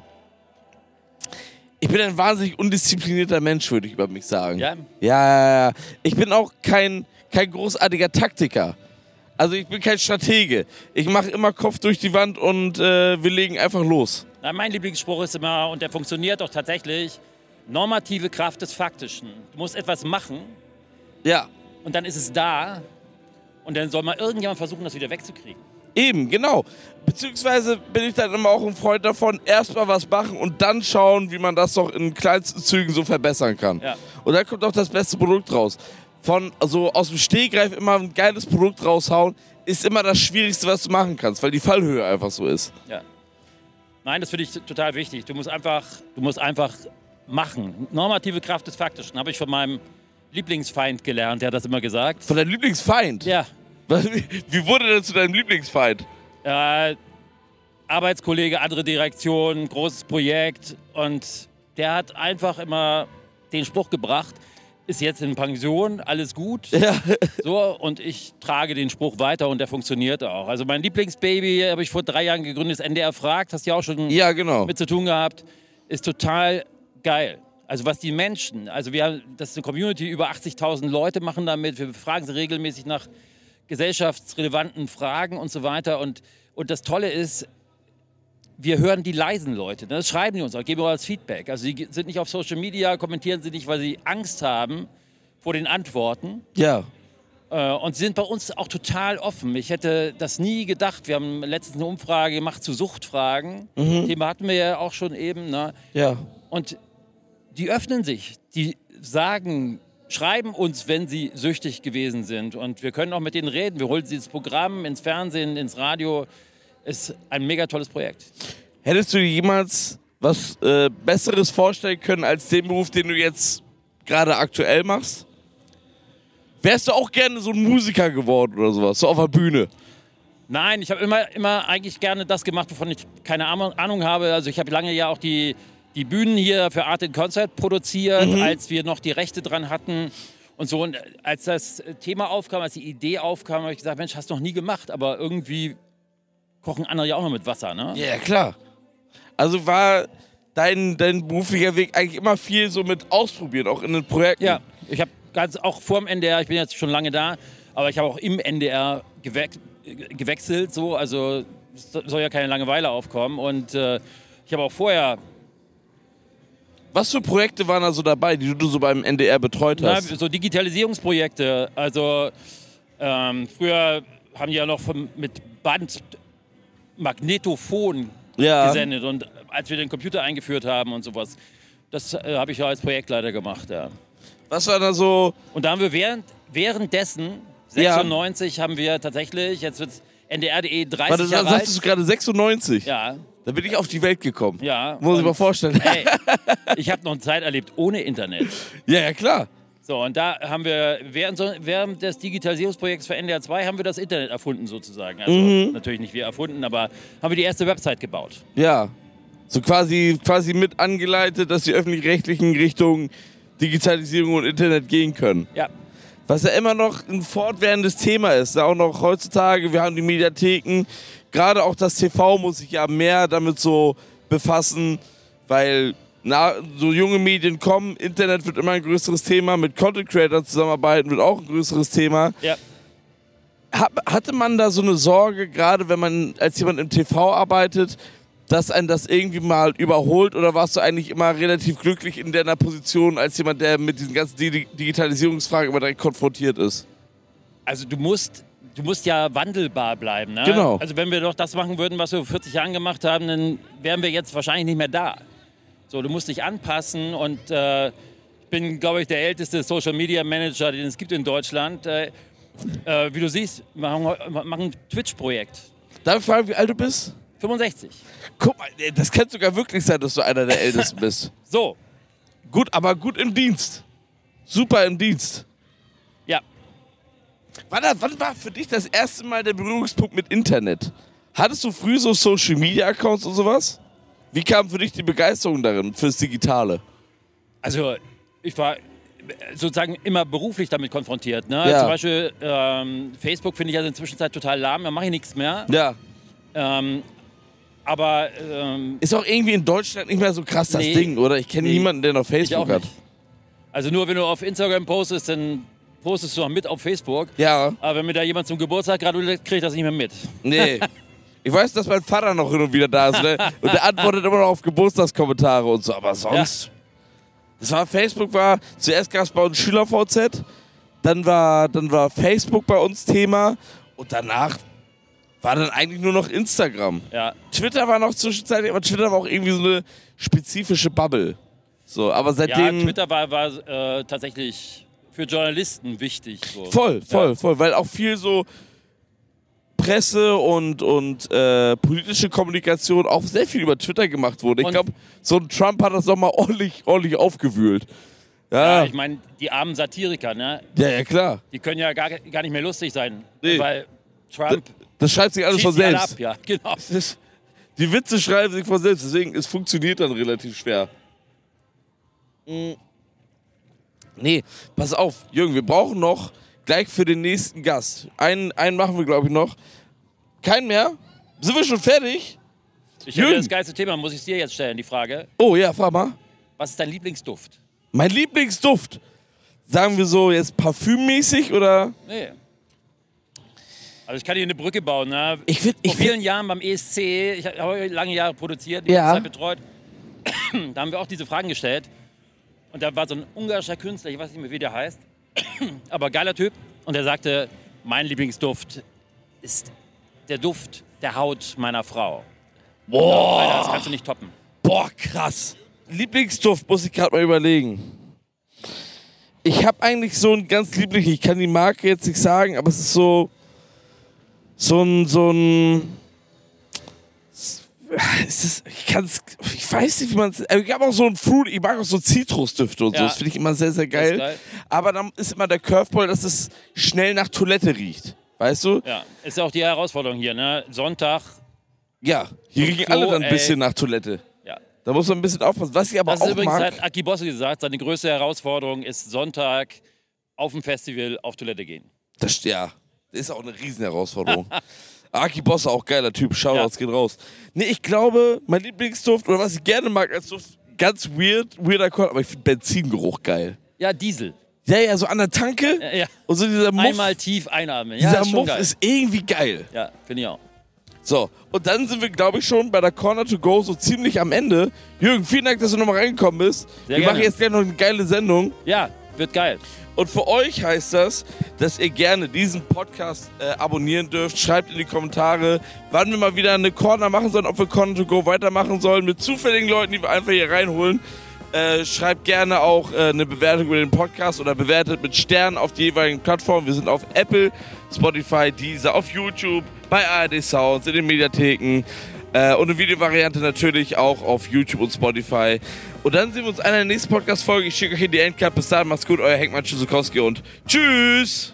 Ich bin ein wahnsinnig undisziplinierter Mensch, würde ich über mich sagen. Ja? Ja, ja, ja. Ich bin auch kein, kein großartiger Taktiker. Also ich bin kein Stratege. Ich mache immer Kopf durch die Wand und äh, wir legen einfach los. Na, mein Lieblingsspruch ist immer, und der funktioniert doch tatsächlich, normative Kraft des Faktischen. Du musst etwas machen Ja, und dann ist es da und dann soll mal irgendjemand versuchen, das wieder wegzukriegen. eben, genau. Beziehungsweise bin ich dann immer auch ein Freund davon, erstmal was machen und dann schauen, wie man das doch in kleinsten Zügen so verbessern kann. Ja. Und dann kommt auch das beste Produkt raus. Von, also aus dem Stegreif immer ein geiles Produkt raushauen, ist immer das Schwierigste, was du machen kannst, weil die Fallhöhe einfach so ist. Ja. Nein, das finde ich total wichtig. Du musst einfach, du musst einfach machen. Normative Kraft des Faktischen habe ich von meinem Lieblingsfeind gelernt, der hat das immer gesagt. Von deinem Lieblingsfeind? Ja, Was, wie, wie wurde denn zu deinem Lieblingsfeind? äh, Arbeitskollege, andere Direktion, großes Projekt und der hat einfach immer den Spruch gebracht, ist jetzt in Pension, alles gut. Ja. So, und ich trage den Spruch weiter und der funktioniert auch. Also mein Lieblingsbaby habe ich vor drei Jahren gegründet, das N D R fragt, hast du ja auch schon Ja, genau. mit zu tun gehabt, ist total geil. Also was die Menschen, also wir haben, das ist eine Community, über achtzigtausend Leute machen damit, wir befragen sie regelmäßig nach gesellschaftsrelevanten Fragen und so weiter. Und, und das Tolle ist, wir hören die leisen Leute, ne? Das schreiben die uns auch, geben wir als Feedback. Also sie sind nicht auf Social Media, kommentieren sie nicht, weil sie Angst haben vor den Antworten, Ja. Äh, und sie sind bei uns auch total offen. Ich hätte das nie gedacht. Wir haben letztens eine Umfrage gemacht zu Suchtfragen. Mhm. Thema hatten wir ja auch schon eben. Ne? Ja. Und die öffnen sich. Die sagen, schreiben uns, wenn sie süchtig gewesen sind. Und wir können auch mit denen reden. Wir holen sie ins Programm, ins Fernsehen, ins Radio. Ist ein mega tolles Projekt. Hättest du dir jemals was äh, Besseres vorstellen können als den Beruf, den du jetzt gerade aktuell machst? Wärst du auch gerne so ein Musiker geworden oder sowas, so auf der Bühne? Nein, ich habe immer, immer eigentlich gerne das gemacht, wovon ich keine Ahnung habe. Also ich habe lange ja auch die, die Bühnen hier für Art in Concert produziert, mhm. als wir noch die Rechte dran hatten. Und so, und als das Thema aufkam, als die Idee aufkam, habe ich gesagt, Mensch, hast du noch nie gemacht, aber irgendwie kochen andere ja auch noch mit Wasser, ne? Ja, klar. Also war dein, dein beruflicher Weg eigentlich immer viel so mit ausprobieren, auch in den Projekten? Ja, ich habe ganz auch vor dem N D R, ich bin jetzt schon lange da, aber ich habe auch im N D R gewe gewechselt, so, also es soll ja keine Langeweile aufkommen und äh, ich habe auch vorher... Was für Projekte waren da so dabei, die du so beim N D R betreut hast? Na, so Digitalisierungsprojekte, also ähm, früher haben die ja noch vom, mit Band Magnetophon ja. gesendet und als wir den Computer eingeführt haben und sowas, das äh, habe ich ja als Projektleiter gemacht, ja. Was war da so? Und da haben wir während, währenddessen, sechsundneunzig, ja. haben wir tatsächlich, jetzt wird N D R punkt de dreißig Warte, Jahre sagst du gerade sechsundneunzig? Ja. Da bin ich auf die Welt gekommen. Ja. Muss ich mir vorstellen. Hey, ich habe noch eine Zeit erlebt ohne Internet. Ja, ja, klar. So, und da haben wir, während, so, während des Digitalisierungsprojekts für N D R zwei haben wir das Internet erfunden sozusagen. Also Mhm. natürlich nicht wir erfunden, aber haben wir die erste Website gebaut. Ja. So quasi, quasi mit angeleitet, dass die öffentlich-rechtlichen Richtung Digitalisierung und Internet gehen können. Ja. Was ja immer noch ein fortwährendes Thema ist. Auch noch heutzutage, wir haben die Mediatheken. Gerade auch das T V muss sich ja mehr damit so befassen, weil na, so junge Medien kommen, Internet wird immer ein größeres Thema, mit Content Creators zusammenarbeiten wird auch ein größeres Thema. Ja. Hatte man da so eine Sorge, gerade wenn man als jemand im T V arbeitet, dass einen das irgendwie mal überholt, oder warst du eigentlich immer relativ glücklich in deiner Position als jemand, der mit diesen ganzen Di- Digitalisierungsfragen immer direkt konfrontiert ist? Also du musst, du musst ja wandelbar bleiben. Ne? Genau. Also wenn wir doch das machen würden, was wir vor vierzig Jahren gemacht haben, dann wären wir jetzt wahrscheinlich nicht mehr da. So, du musst dich anpassen und äh, ich bin, glaube ich, der älteste Social Media Manager, den es gibt in Deutschland. Äh, äh, wie du siehst, wir machen, wir machen ein Twitch-Projekt. Darf ich fragen, wie alt du bist? fünfundsechzig. Guck mal, das kann sogar wirklich sein, dass du einer der Ältesten bist. So. Gut, aber gut im Dienst. Super im Dienst. Ja. Wann, wann war für dich das erste Mal der Berührungspunkt mit Internet? Hattest du früh so Social Media Accounts und sowas? Wie kam für dich die Begeisterung darin, fürs Digitale? Also, ich war sozusagen immer beruflich damit konfrontiert. Ne? Ja. Zum Beispiel ähm, Facebook finde ich also in der Zwischenzeit total lahm, da mache ich nichts mehr. Ja. Ähm, aber ähm, ist auch irgendwie in Deutschland nicht mehr so krass das nee, Ding, oder? Ich kenne nee, niemanden, der noch Facebook ich auch hat. nicht. Also nur wenn du auf Instagram postest, dann postest du auch mit auf Facebook. Ja. Aber wenn mir da jemand zum Geburtstag gratuliert, kriege ich das nicht mehr mit. Nee. Ich weiß, dass mein Vater noch hin und wieder da ist, ne? Und der antwortet immer noch auf Geburtstagskommentare und so, aber sonst... Ja. Das war, Facebook war, zuerst gab es bei uns Schüler-V Z, dann war, dann war Facebook bei uns Thema und danach war dann eigentlich nur noch Instagram. Ja. Twitter war noch zwischenzeitlich, aber Twitter war auch irgendwie so eine spezifische Bubble. So, aber seitdem... Ja, Twitter war, war äh, tatsächlich für Journalisten wichtig. So. Voll, voll, ja. voll, weil auch viel so Presse und, und äh, politische Kommunikation auch sehr viel über Twitter gemacht wurde. Ich glaube, so ein Trump hat das doch mal ordentlich, ordentlich aufgewühlt. Ja, Ja, ich meine, die armen Satiriker, ne? ja, ja, klar. Die können ja gar, gar nicht mehr lustig sein. Nee. Weil Trump Das schreibt sich alles schießt von die alle selbst. ab, ja, genau. Das ist, die Witze schreiben sich von selbst, deswegen es funktioniert dann relativ schwer. Mhm. Nee, pass auf, Jürgen, wir brauchen noch gleich für den nächsten Gast. Einen, einen machen wir, glaube ich, noch. Keinen mehr? Sind wir schon fertig? Ich Jürgen. hätte das geilste Thema, muss ich dir jetzt stellen, die Frage. Oh ja, frag mal. Was ist dein Lieblingsduft? Mein Lieblingsduft. Sagen wir so jetzt parfümmäßig oder? Nee. Also ich kann hier eine Brücke bauen. Ne? Ich find, ich Vor vielen Jahren beim E S C, ich habe lange Jahre produziert, die Ja. Zeit betreut, da haben wir auch diese Fragen gestellt. Und da war so ein ungarischer Künstler, ich weiß nicht mehr, wie der heißt, aber geiler Typ. Und er sagte, mein Lieblingsduft ist der Duft der Haut meiner Frau. Boah. Alter, das kannst du nicht toppen. Boah, krass. Lieblingsduft, muss ich gerade mal überlegen. Ich habe eigentlich so einen ganz lieblichen, ich kann die Marke jetzt nicht sagen, aber es ist so, so ein, so ein, es ist, ich kann's, ich weiß nicht, wie man es, ich habe auch so ein Fruit, ich mag auch so Zitrusdüfte und so, Ja. das finde ich immer sehr, sehr geil. geil. Aber dann ist immer der Curveball, dass es schnell nach Toilette riecht, weißt du? Ja, ist ja auch die Herausforderung hier, ne? Sonntag, Ja, hier Und riechen Klo, alle dann ein ey. bisschen nach Toilette. ja. Da muss man ein bisschen aufpassen. Was ich aber Das ist auch übrigens, mag, hat Aki Bosse gesagt, seine größte Herausforderung ist Sonntag auf dem Festival auf Toilette gehen. das, ja, das ist auch eine riesen Herausforderung. Aki Bosse, auch geiler Typ, Shoutouts Ja. gehen raus. Nee, ich glaube, mein Lieblingsduft, oder was ich gerne mag als Duft, ganz weird, weirder Call, aber ich finde Benzingeruch geil. Ja, Diesel. Ja, ja, so an der Tanke Ja, ja. und so dieser Muff, Einmal tief einatmen. Ja, dieser ist schon Muff geil. ist irgendwie geil. Ja, finde ich auch. So, und dann sind wir, glaube ich, schon bei der Corner to Go so ziemlich am Ende. Jürgen, vielen Dank, dass du nochmal reingekommen bist. Sehr wir gerne. machen jetzt gleich noch eine geile Sendung. Ja, wird geil. Und für euch heißt das, dass ihr gerne diesen Podcast äh, abonnieren dürft. Schreibt in die Kommentare, wann wir mal wieder eine Corner machen sollen, ob wir Corner to Go weitermachen sollen mit zufälligen Leuten, die wir einfach hier reinholen. Äh, schreibt gerne auch äh, eine Bewertung über den Podcast oder bewertet mit Sternen auf die jeweiligen Plattformen. Wir sind auf Apple, Spotify, Deezer, auf YouTube, bei A R D Sounds, in den Mediatheken äh, und eine Videovariante natürlich auch auf YouTube und Spotify. Und dann sehen wir uns in der nächsten Podcast-Folge. Ich schicke euch in die Endcap. Bis dahin, macht's gut, euer Henkmann Tschüssikowski und tschüss!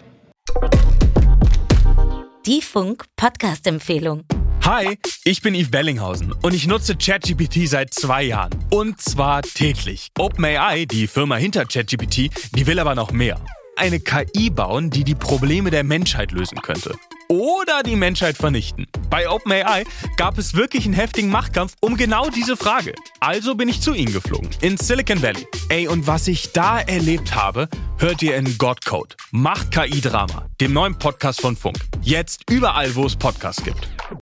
Die Funk-Podcast-Empfehlung. Hi, ich bin Yves Bellinghausen und ich nutze ChatGPT seit zwei Jahren. Und zwar täglich. OpenAI, die Firma hinter ChatGPT, die will aber noch mehr. Eine K I bauen, die die Probleme der Menschheit lösen könnte. Oder die Menschheit vernichten. Bei OpenAI gab es wirklich einen heftigen Machtkampf um genau diese Frage. Also bin ich zu ihnen geflogen, in Silicon Valley. Ey, und was ich da erlebt habe, hört ihr in God Code. Macht K I-Drama, dem neuen Podcast von Funk. Jetzt überall, wo es Podcasts gibt.